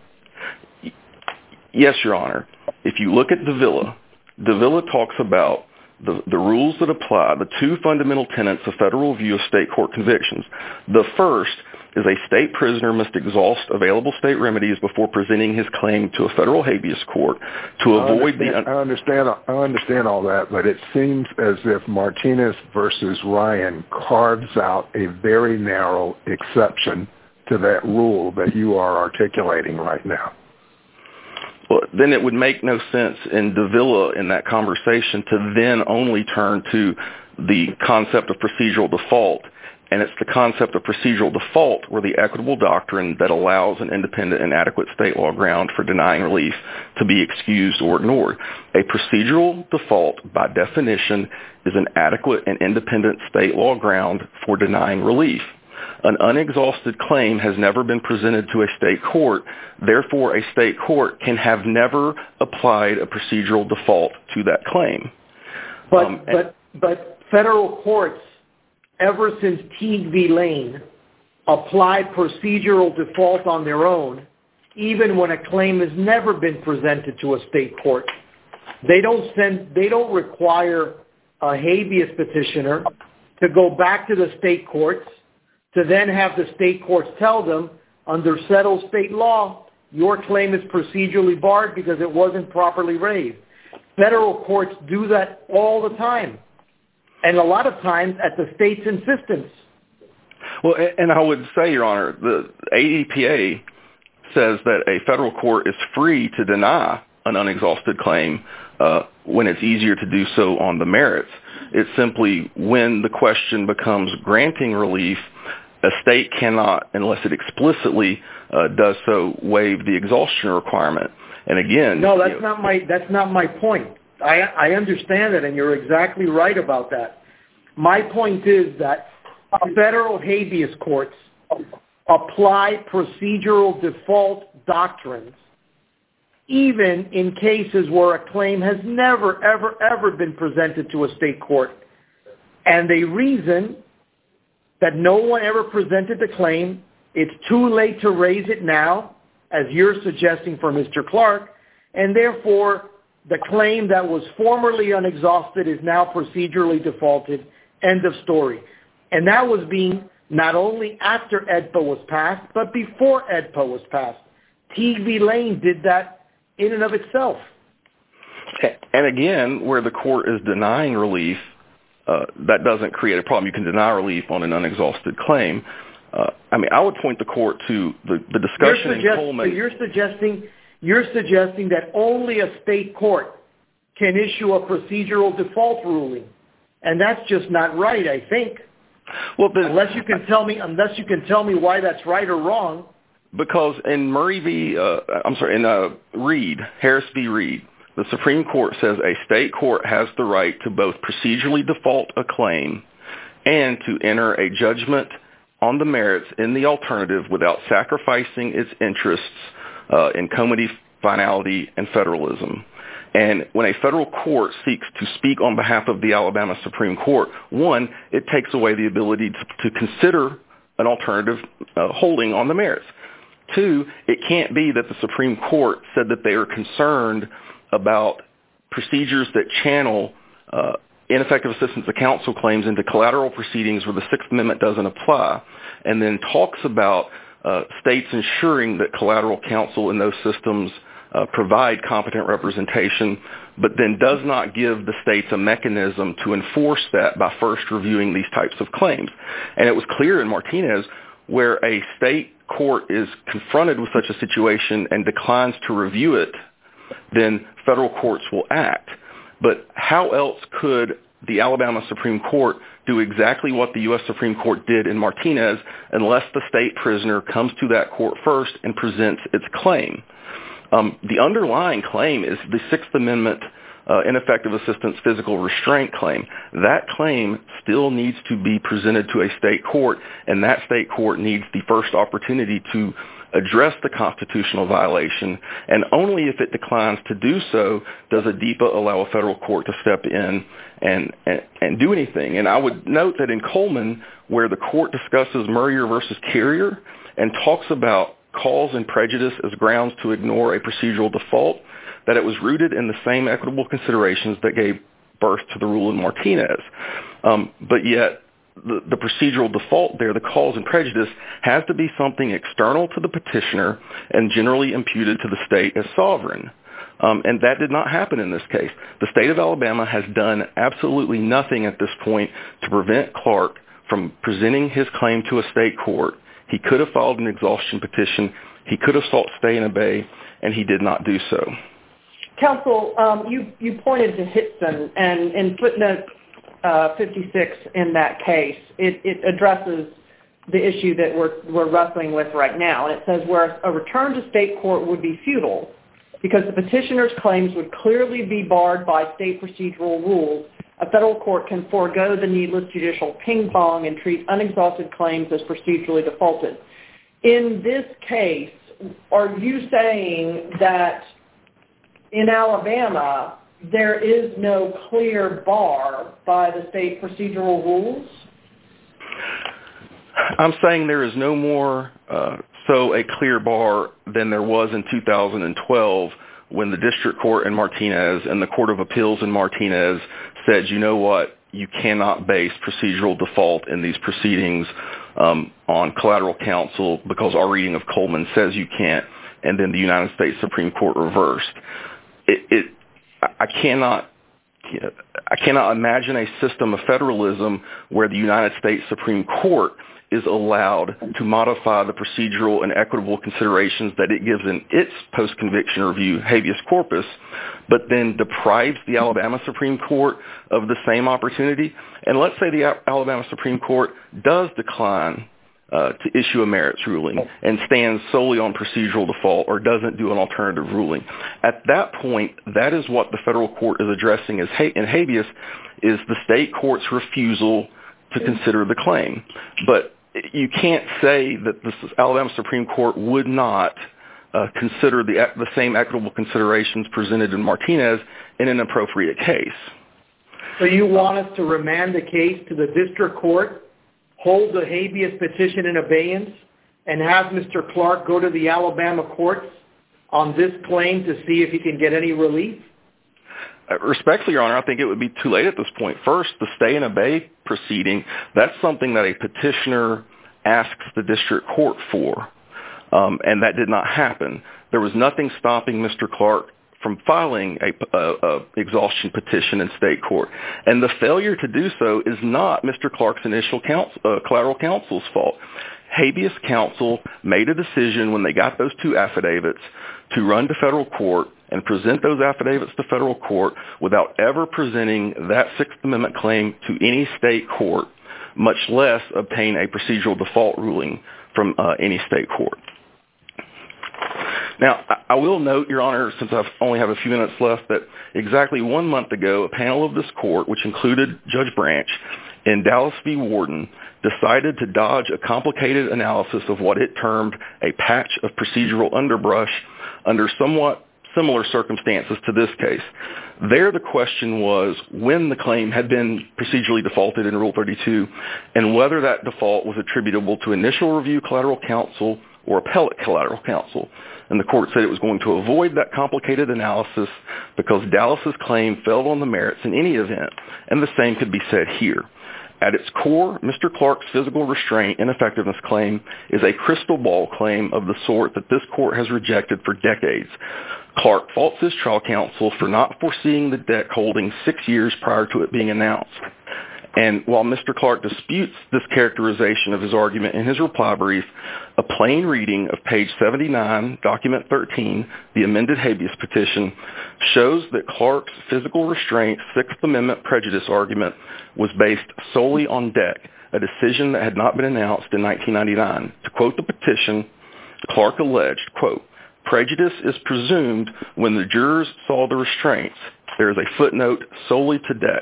[SPEAKER 6] Yes, Your Honor. If you look at Davila, Davila talks about the, the rules that apply, the two fundamental tenets of federal review of state court convictions. The first is a state prisoner must exhaust available state remedies before presenting his claim to a federal habeas court to avoid
[SPEAKER 2] I
[SPEAKER 6] the...
[SPEAKER 2] I understand, I understand all that, but it seems as if Martinez versus Ryan carves out a very narrow exception to that rule that you are articulating right now.
[SPEAKER 6] Well, then it would make no sense in Davila in that conversation to then only turn to the concept of procedural default. And it's the concept of procedural default where the equitable doctrine that allows an independent and adequate state law ground for denying relief to be excused or ignored. A procedural default, by definition, is an adequate and independent state law ground for denying relief. An unexhausted claim has never been presented to a state court. Therefore, a state court can have never applied a procedural default to that claim.
[SPEAKER 5] But
[SPEAKER 6] um,
[SPEAKER 5] but but federal courts, ever since Teague v. Lane, apply procedural default on their own, even when a claim has never been presented to a state court. They don't send. They don't require a habeas petitioner to go back to the state courts to then have the state courts tell them, under settled state law, your claim is procedurally barred because it wasn't properly raised. Federal courts do that all the time, and a lot of times at the state's insistence.
[SPEAKER 6] Well, and I would say, Your Honor, the A E P A says that a federal court is free to deny an unexhausted claim uh, when it's easier to do so on the merits. It's simply when the question becomes granting relief, a state cannot, unless it explicitly uh, does so, waive the exhaustion requirement. And again,
[SPEAKER 5] no, that's
[SPEAKER 6] you know,
[SPEAKER 5] not my that's not my point. I, I understand that, and you're exactly right about that. My point is that federal habeas courts apply procedural default doctrines even in cases where a claim has never, ever, ever been presented to a state court. And they reason that no one ever presented the claim, it's too late to raise it now, as you're suggesting for Mister Clark, and therefore the claim that was formerly unexhausted is now procedurally defaulted, end of story. And that was being not only after E D P A was passed, but before E D P A was passed. Teague v. Lane did that in and of itself.
[SPEAKER 6] And again, where the court is denying relief, uh, that doesn't create a problem. You can deny relief on an unexhausted claim. Uh, I mean, I would point the court to the, the discussion
[SPEAKER 5] suggest-
[SPEAKER 6] in Coleman.
[SPEAKER 5] So you're suggesting you're suggesting that only a state court can issue a procedural default ruling, and that's just not right, I think.
[SPEAKER 6] Well, the,
[SPEAKER 5] unless you can tell me, unless you can tell me why that's right or wrong.
[SPEAKER 6] Because in Murray v. Uh, I'm sorry, in uh, Reed, Harris v. Reed, the Supreme Court says a state court has the right to both procedurally default a claim and to enter a judgment on the merits in the alternative without sacrificing its interests uh, in comity, finality, and federalism. And when a federal court seeks to speak on behalf of the Alabama Supreme Court, one, it takes away the ability to, to consider an alternative uh, holding on the merits. Two, it can't be that the Supreme Court said that they are concerned about procedures that channel uh, ineffective assistance of counsel claims into collateral proceedings where the Sixth Amendment doesn't apply, and then talks about uh, states ensuring that collateral counsel in those systems uh, provide competent representation, but then does not give the states a mechanism to enforce that by first reviewing these types of claims. And it was clear in Martinez where a state court is confronted with such a situation and declines to review it, then federal courts will act. But how else could the Alabama Supreme Court do exactly what the U S Supreme Court did in Martinez unless the state prisoner comes to that court first and presents its claim? Um, the underlying claim is the Sixth Amendment uh, ineffective assistance physical restraint claim. That claim still needs to be presented to a state court, and that state court needs the first opportunity to address the constitutional violation, and only if it declines to do so does a D E P A allow a federal court to step in and, and, and do anything. And I would note that in Coleman, where the court discusses Murrier versus Carrier and talks about cause and prejudice as grounds to ignore a procedural default, that it was rooted in the same equitable considerations that gave birth to the rule in Martinez. Um, but yet, The, the procedural default there, the cause and prejudice, has to be something external to the petitioner and generally imputed to the state as sovereign. Um, and that did not happen in this case. The state of Alabama has done absolutely nothing at this point to prevent Clark from presenting his claim to a state court. He could have filed an exhaustion petition. He could have sought stay and obey, and he did not do so.
[SPEAKER 4] Counsel, um, you, you pointed to Hitson, and in footnote Uh, fifty-six in that case, it, it addresses the issue that we're, we're wrestling with right now. And it says where a return to state court would be futile because the petitioner's claims would clearly be barred by state procedural rules a federal court can forego the needless judicial ping-pong and treat unexhausted claims as procedurally defaulted. In this case, are you saying that in Alabama there is no clear bar by the state procedural rules?
[SPEAKER 6] I'm saying there is no more uh, so a clear bar than there was in two thousand twelve when the district court in Martinez and the Court of Appeals in Martinez said, you know what, you cannot base procedural default in these proceedings um, on collateral counsel because our reading of Coleman says you can't, and then the United States Supreme Court reversed. It, it I cannot I cannot imagine a system of federalism where the United States Supreme Court is allowed to modify the procedural and equitable considerations that it gives in its post-conviction review habeas corpus, but then deprives the Alabama Supreme Court of the same opportunity. And let's say the Alabama Supreme Court does decline uh, to issue a merits ruling and stands solely on procedural default or doesn't do an alternative ruling. At that point, that is what the federal court is addressing as ha- in habeas is the state court's refusal to consider the claim. But you can't say that the Alabama Supreme Court would not uh, consider the, the same equitable considerations presented in Martinez in an appropriate case.
[SPEAKER 5] So you want us to remand the case to the district court, hold the habeas petition in abeyance, and have Mister Clark go to the Alabama courts on this claim to see if he can get any relief?
[SPEAKER 6] Respectfully, Your Honor, I think it would be too late at this point. First, the stay and obey proceeding, that's something that a petitioner asks the district court for, um, and that did not happen. There was nothing stopping Mister Clark from filing a, a, a exhaustion petition in state court. And the failure to do so is not Mister Clark's initial counsel, uh, collateral counsel's fault. Habeas counsel made a decision when they got those two affidavits to run to federal court and present those affidavits to federal court without ever presenting that Sixth Amendment claim to any state court, much less obtain a procedural default ruling from uh, any state court. Now, I will note, Your Honor, since I only have a few minutes left, that exactly one month ago, a panel of this court, which included Judge Branch in Dallas v. Warden, decided to dodge a complicated analysis of what it termed a patch of procedural underbrush under somewhat similar circumstances to this case. There, the question was when the claim had been procedurally defaulted in Rule thirty-two and whether that default was attributable to initial review collateral counsel or appellate collateral counsel. And the court said it was going to avoid that complicated analysis because Dallas's claim failed on the merits in any event, and the same could be said here. At its core, Mister Clark's physical restraint ineffectiveness claim is a crystal ball claim of the sort that this court has rejected for decades. Clark faults his trial counsel for not foreseeing the deck holding six years prior to it being announced. And while Mister Clark disputes this characterization of his argument in his reply brief, a plain reading of page seventy-nine, document thirteen, the amended habeas petition, shows that Clark's physical restraint Sixth Amendment prejudice argument was based solely on deck, a decision that had not been announced in nineteen ninety-nine. To quote the petition, Clark alleged, quote, "Prejudice is presumed when the jurors saw the restraints. There is a footnote solely to deck,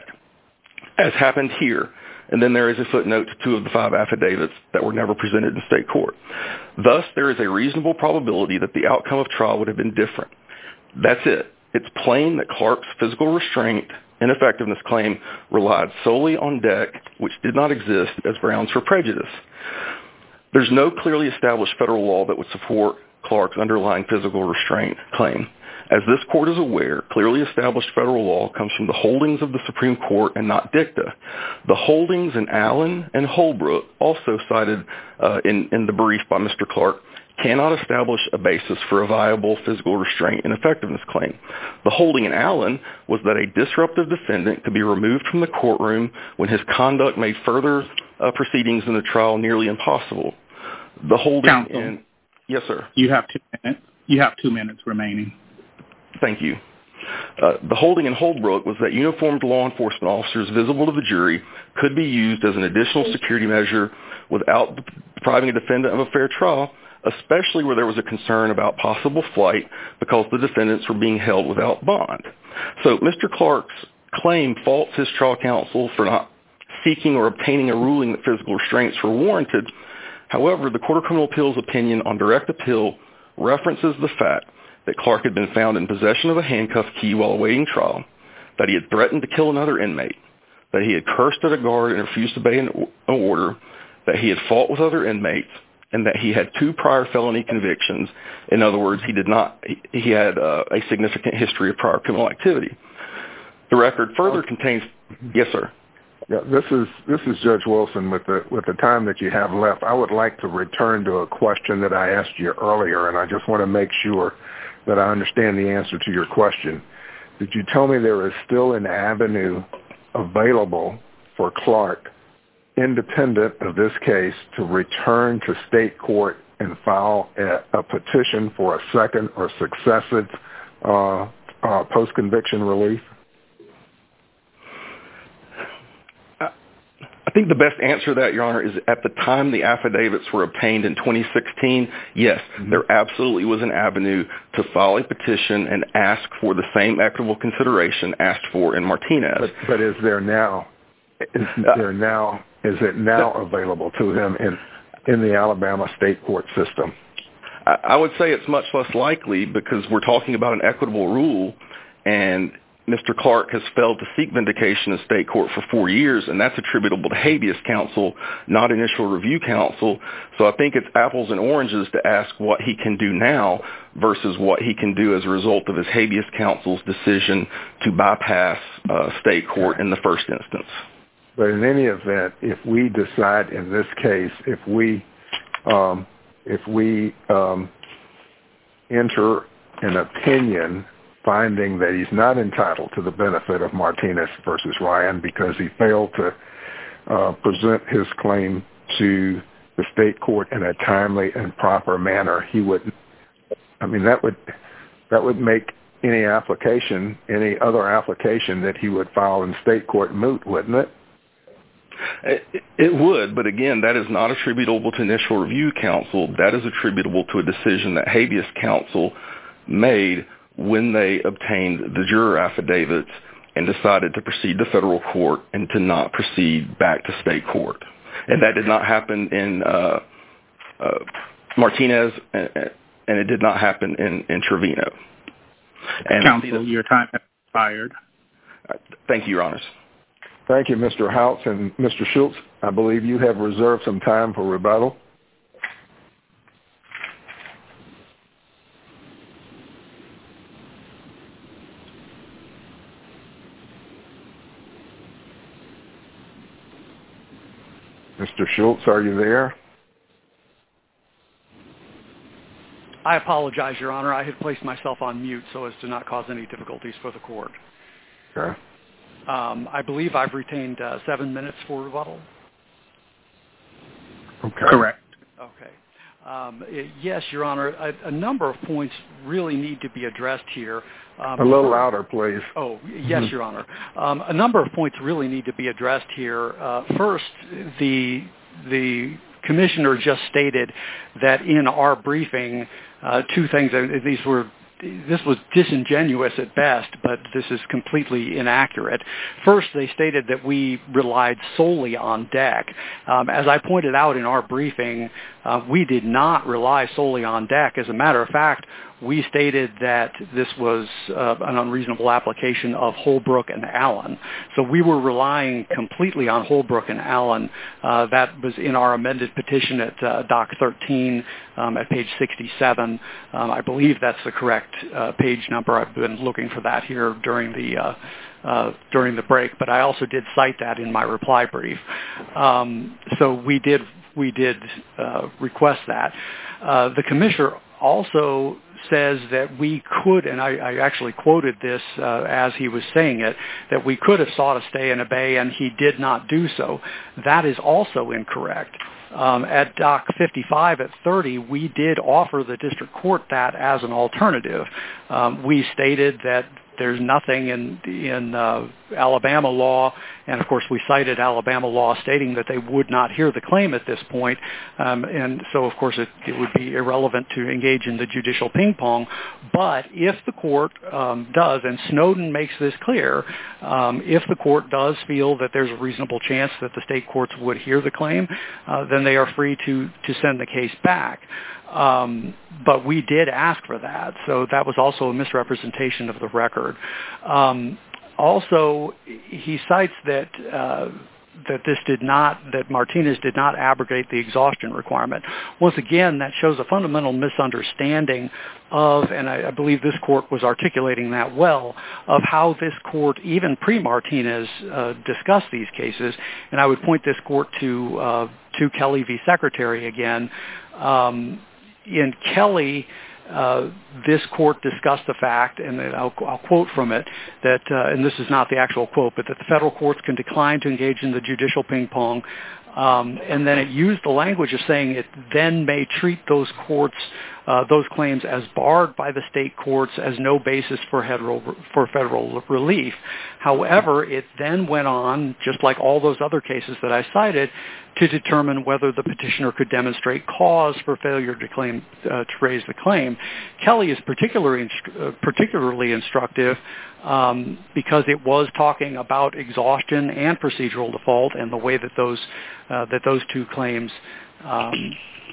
[SPEAKER 6] as happened here, and then there is a footnote to two of the five affidavits that were never presented in state court. Thus, there is a reasonable probability that the outcome of trial would have been different. That's it. It's plain that Clark's physical restraint ineffectiveness claim relied solely on deck, which did not exist as grounds for prejudice. There's no clearly established federal law that would support Clark's underlying physical restraint claim. As this court is aware, clearly established federal law comes from the holdings of the Supreme Court and not dicta. The holdings in Allen and Holbrook, also cited uh, in, in the brief by Mister Clark, cannot establish a basis for a viable physical restraint and effectiveness claim. The holding in Allen was that a disruptive defendant could be removed from the courtroom when his conduct made further uh, proceedings in the trial nearly impossible. The holding
[SPEAKER 1] Counsel,
[SPEAKER 6] in... Yes, sir.
[SPEAKER 1] You have two minutes. You have two minutes remaining.
[SPEAKER 6] Thank you. Uh, the holding in Holbrook was that uniformed law enforcement officers visible to the jury could be used as an additional security measure without depriving a defendant of a fair trial, especially where there was a concern about possible flight because the defendants were being held without bond. So Mister Clark's claim faults his trial counsel for not seeking or obtaining a ruling that physical restraints were warranted. However, the Court of Criminal Appeals opinion on direct appeal references the fact that Clark had been found in possession of a handcuff key while awaiting trial, that he had threatened to kill another inmate, that he had cursed at a guard and refused to obey an order, that he had fought with other inmates, and that he had two prior felony convictions. In other words, he did not. He, he had uh, a significant history of prior criminal activity. The record further contains. Yes, sir.
[SPEAKER 2] Yeah, this is this is Judge Wilson. With the with the time that you have left, I would like to return to a question that I asked you earlier, and I just want to make sure that I understand the answer to your question. Did you tell me there is still an avenue available for Clark, independent of this case, to return to state court and file a, a petition for a second or successive uh, uh, post-conviction relief?
[SPEAKER 6] I think the best answer to that, Your Honor, is at the time the affidavits were obtained in twenty sixteen, yes, mm-hmm. there absolutely was an avenue to file a petition and ask for the same equitable consideration asked for in Martinez.
[SPEAKER 2] But, but is there now? Is there now? Is it now available to him in in the Alabama state court system?
[SPEAKER 6] I, I would say it's much less likely because we're talking about an equitable rule, and Mister Clark has failed to seek vindication in state court for four years, and that's attributable to habeas counsel, not initial review counsel. So I think it's apples and oranges to ask what he can do now versus what he can do as a result of his habeas counsel's decision to bypass uh, state court in the first instance.
[SPEAKER 2] But in any event, if we decide in this case, if we um, if we um, enter an opinion finding that he's not entitled to the benefit of Martinez versus Ryan because he failed to uh, present his claim to the state court in a timely and proper manner, he would, I mean, that would, that would make any application, any other application that he would file in state court moot, wouldn't it?
[SPEAKER 6] It, it would, but again, that is not attributable to initial review counsel. That is attributable to a decision that habeas counsel made when they obtained the juror affidavits and decided to proceed to federal court and to not proceed back to state court. And that did not happen in uh, uh, Martinez, and, and it did not happen in, in Trevino. And
[SPEAKER 1] Counsel, your time has expired.
[SPEAKER 6] Thank you, Your Honors.
[SPEAKER 2] Thank you, Mister Houts. And Mister Schultz, I believe you have reserved some time for rebuttal. Mister Schultz, are you there?
[SPEAKER 3] I apologize, Your Honor. I had placed myself on mute so as to not cause any difficulties for the court.
[SPEAKER 2] Okay.
[SPEAKER 3] Um, I believe I've retained uh, seven minutes for rebuttal.
[SPEAKER 2] Okay.
[SPEAKER 1] Correct.
[SPEAKER 3] Okay. Um, it, yes, Your Honor, a, a number of points really need to be addressed here. Um,
[SPEAKER 2] a little louder, please.
[SPEAKER 3] Oh, yes, Your Honor. Um, a number of points really need to be addressed here. Uh, first, the the commissioner just stated that in our briefing, uh, two things. These were. This was disingenuous at best, but this is completely inaccurate. First, they stated that we relied solely on D E C. Um, as I pointed out in our briefing, uh, we did not rely solely on D E C. As a matter of fact, we stated that this was uh, an unreasonable application of Holbrook and Allen. So we were relying completely on Holbrook and Allen. Uh, that was in our amended petition at uh, Doc thirteen um, at page sixty-seven. Um, I believe that's the correct uh, page number. I've been looking for that here during the uh, uh, during the break, but I also did cite that in my reply brief. Um, so we did we did uh, request that. Uh, the commissioner also says that we could, and I, I actually quoted this uh, as he was saying it, that we could have sought a stay and obey, and he did not do so. That is also incorrect. Um, at Doc fifty-five at thirty, we did offer the district court that as an alternative. Um, we stated that there's nothing in in uh, Alabama law, and of course we cited Alabama law stating that they would not hear the claim at this point, um, and so of course it, it would be irrelevant to engage in the judicial ping pong. But if the court um, does, and Snowden makes this clear, um, if the court does feel that there's a reasonable chance that the state courts would hear the claim, uh, then they are free to to send the case back. Um, but we did ask for that, so that was also a misrepresentation of the record. Um, also, he cites that uh, that this did not, that Martinez did not abrogate the exhaustion requirement. Once again, that shows a fundamental misunderstanding of, and I, I believe this court was articulating that well, of how this court, even pre-Martinez, uh, discussed these cases. And I would point this court to uh, to Kelly v. Secretary again. Um, in Kelly, Uh, this court discussed the fact, and I'll, I'll quote from it, that, uh, and this is not the actual quote, but that the federal courts can decline to engage in the judicial ping pong. Um, and then it used the language of saying it then may treat those courts, uh, those claims as barred by the state courts as no basis for federal, for federal relief. However, it then went on, just like all those other cases that I cited, to determine whether the petitioner could demonstrate cause for failure to claim uh, to raise the claim. Kelly is particularly uh, particularly instructive um, because it was talking about exhaustion and procedural default, and the way that those uh, that those two claims um,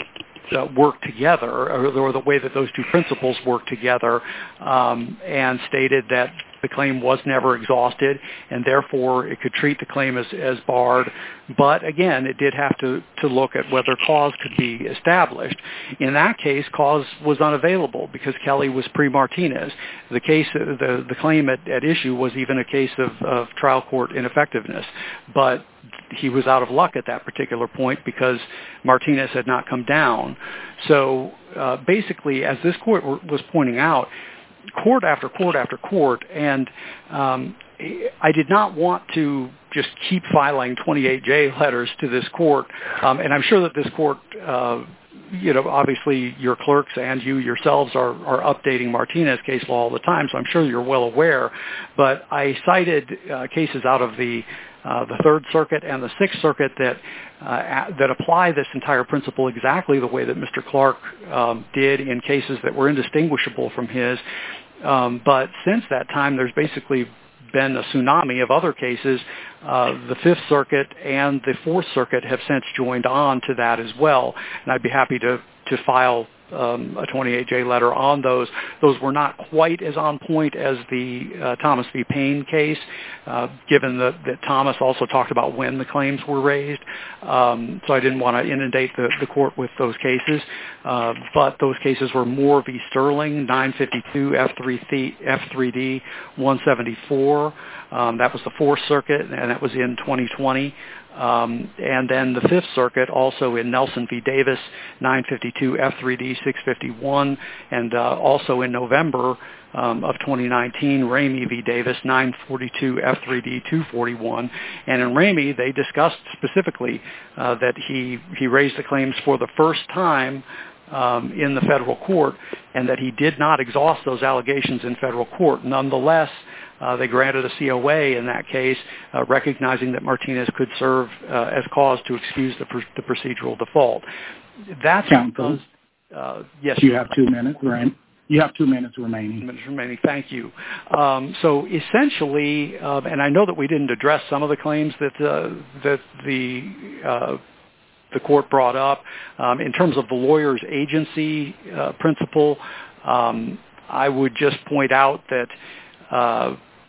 [SPEAKER 3] uh, work together, or, or the way that those two principles work together, um, and stated that the claim was never exhausted, and therefore it could treat the claim as, as barred. But again, it did have to, to look at whether cause could be established. In that case, cause was unavailable because Kelly was pre-Martinez. The case, the, the claim at, at issue was even a case of, of trial court ineffectiveness. But he was out of luck at that particular point because Martinez had not come down. So uh, basically, as this court was pointing out, court after court after court, and um, I did not want to just keep filing twenty-eight J letters to this court, um, and I'm sure that this court, uh, you know, obviously your clerks and you yourselves are, are updating Martinez case law all the time, so I'm sure you're well aware, but I cited uh, cases out of the Uh, the Third Circuit and the Sixth Circuit that uh, that apply this entire principle exactly the way that Mister Clark um, did in cases that were indistinguishable from his. Um, but since that time, there's basically been a tsunami of other cases. Uh, the Fifth Circuit and the Fourth Circuit have since joined on to that as well, and I'd be happy to to file Um, a twenty-eight J letter on those. Those were not quite as on point as the uh, Thomas v. Payne case, uh, given that, that Thomas also talked about when the claims were raised. Um, so I didn't want to inundate the, the court with those cases. Uh, but those cases were Moore v. Sterling, nine fifty-two F three D one seventy-four. Um, that was the Fourth Circuit, and that was in twenty twenty. Um, and then the Fifth Circuit, also in Nelson v. Davis, nine fifty-two F three D six fifty-one, and uh, also in November um, of twenty nineteen, Ramey v. Davis, nine forty-two F three D two forty-one. And in Ramey, they discussed specifically uh, that he, he raised the claims for the first time um, in the federal court, and that he did not exhaust those allegations in federal court. Nonetheless, Uh, they granted a C O A in that case, uh, recognizing that Martinez could serve uh, as cause to excuse the, pr- the procedural default. That's because, uh, yes.
[SPEAKER 1] You have two minutes, right? You have two minutes remaining.
[SPEAKER 3] Two minutes remaining. Thank you. Um, so essentially, um, and I know that we didn't address some of the claims that uh, that the uh, the court brought up um, in terms of the lawyer's agency uh, principle. Um, I would just point out that. Uh,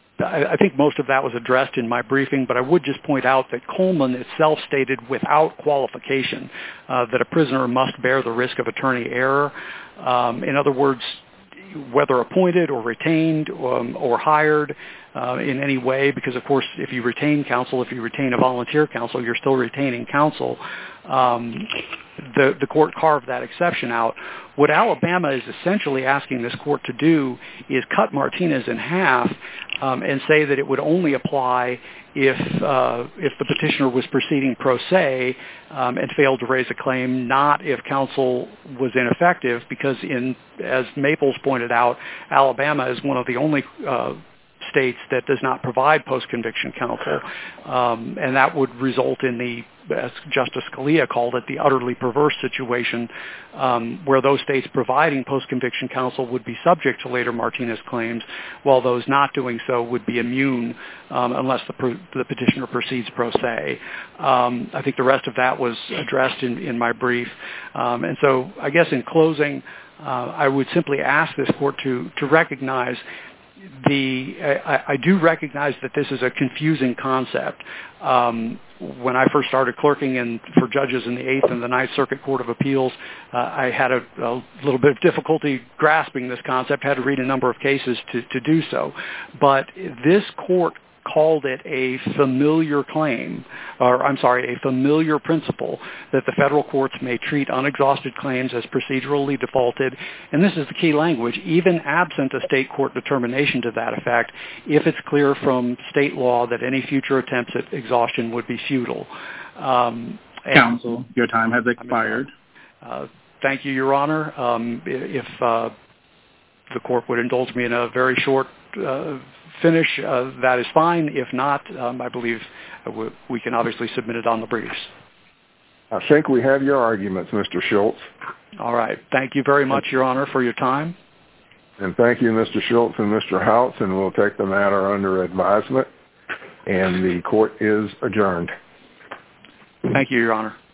[SPEAKER 3] I think most of that was addressed in my briefing, but I would just point out that Coleman itself stated without qualification uh, that a prisoner must bear the risk of attorney error. Um, in other words, whether appointed or retained um, or hired uh, in any way, because, of course, if you retain counsel, if you retain a volunteer counsel, you're still retaining counsel. Um, the, the court carved that exception out. What Alabama is essentially asking this court to do is cut Martinez in half um, and say that it would only apply if uh, if the petitioner was proceeding pro se um, and failed to raise a claim, not if counsel was ineffective, because in, as Maples pointed out, Alabama is one of the only uh, states that does not provide post-conviction counsel, um, and that would result in the, as Justice Scalia called it, the utterly perverse situation um, where those states providing post-conviction counsel would be subject to later Martinez claims, while those not doing so would be immune um, unless the, the petitioner proceeds pro se. Um, I think the rest of that was addressed in, in my brief. Um, and so I guess in closing, uh, I would simply ask this court to, to recognize the I, I do recognize that this is a confusing concept. Um, when I first started clerking in, for judges in the Eighth and the Ninth Circuit Court of Appeals, uh, I had a, a little bit of difficulty grasping this concept, had to read a number of cases to, to do so. But this court called it a familiar claim, or I'm sorry, a familiar principle that the federal courts may treat unexhausted claims as procedurally defaulted, and this is the key language, even absent a state court determination to that effect, if it's clear from state law that any future attempts at exhaustion would be futile. Um,
[SPEAKER 1] Counsel, your time has expired.
[SPEAKER 3] Uh, thank you, Your Honor. Um, if uh, the court would indulge me in a very short uh, finish, uh, that is fine. If not, um, I believe w- we can obviously submit it on the briefs.
[SPEAKER 2] I think we have your arguments, Mister Schultz.
[SPEAKER 3] All right. Thank you very much, Your Honor, for your time.
[SPEAKER 2] And thank you, Mister Schultz and Mister Houts, and we'll take the matter under advisement, and the court is adjourned.
[SPEAKER 3] Thank you, Your Honor.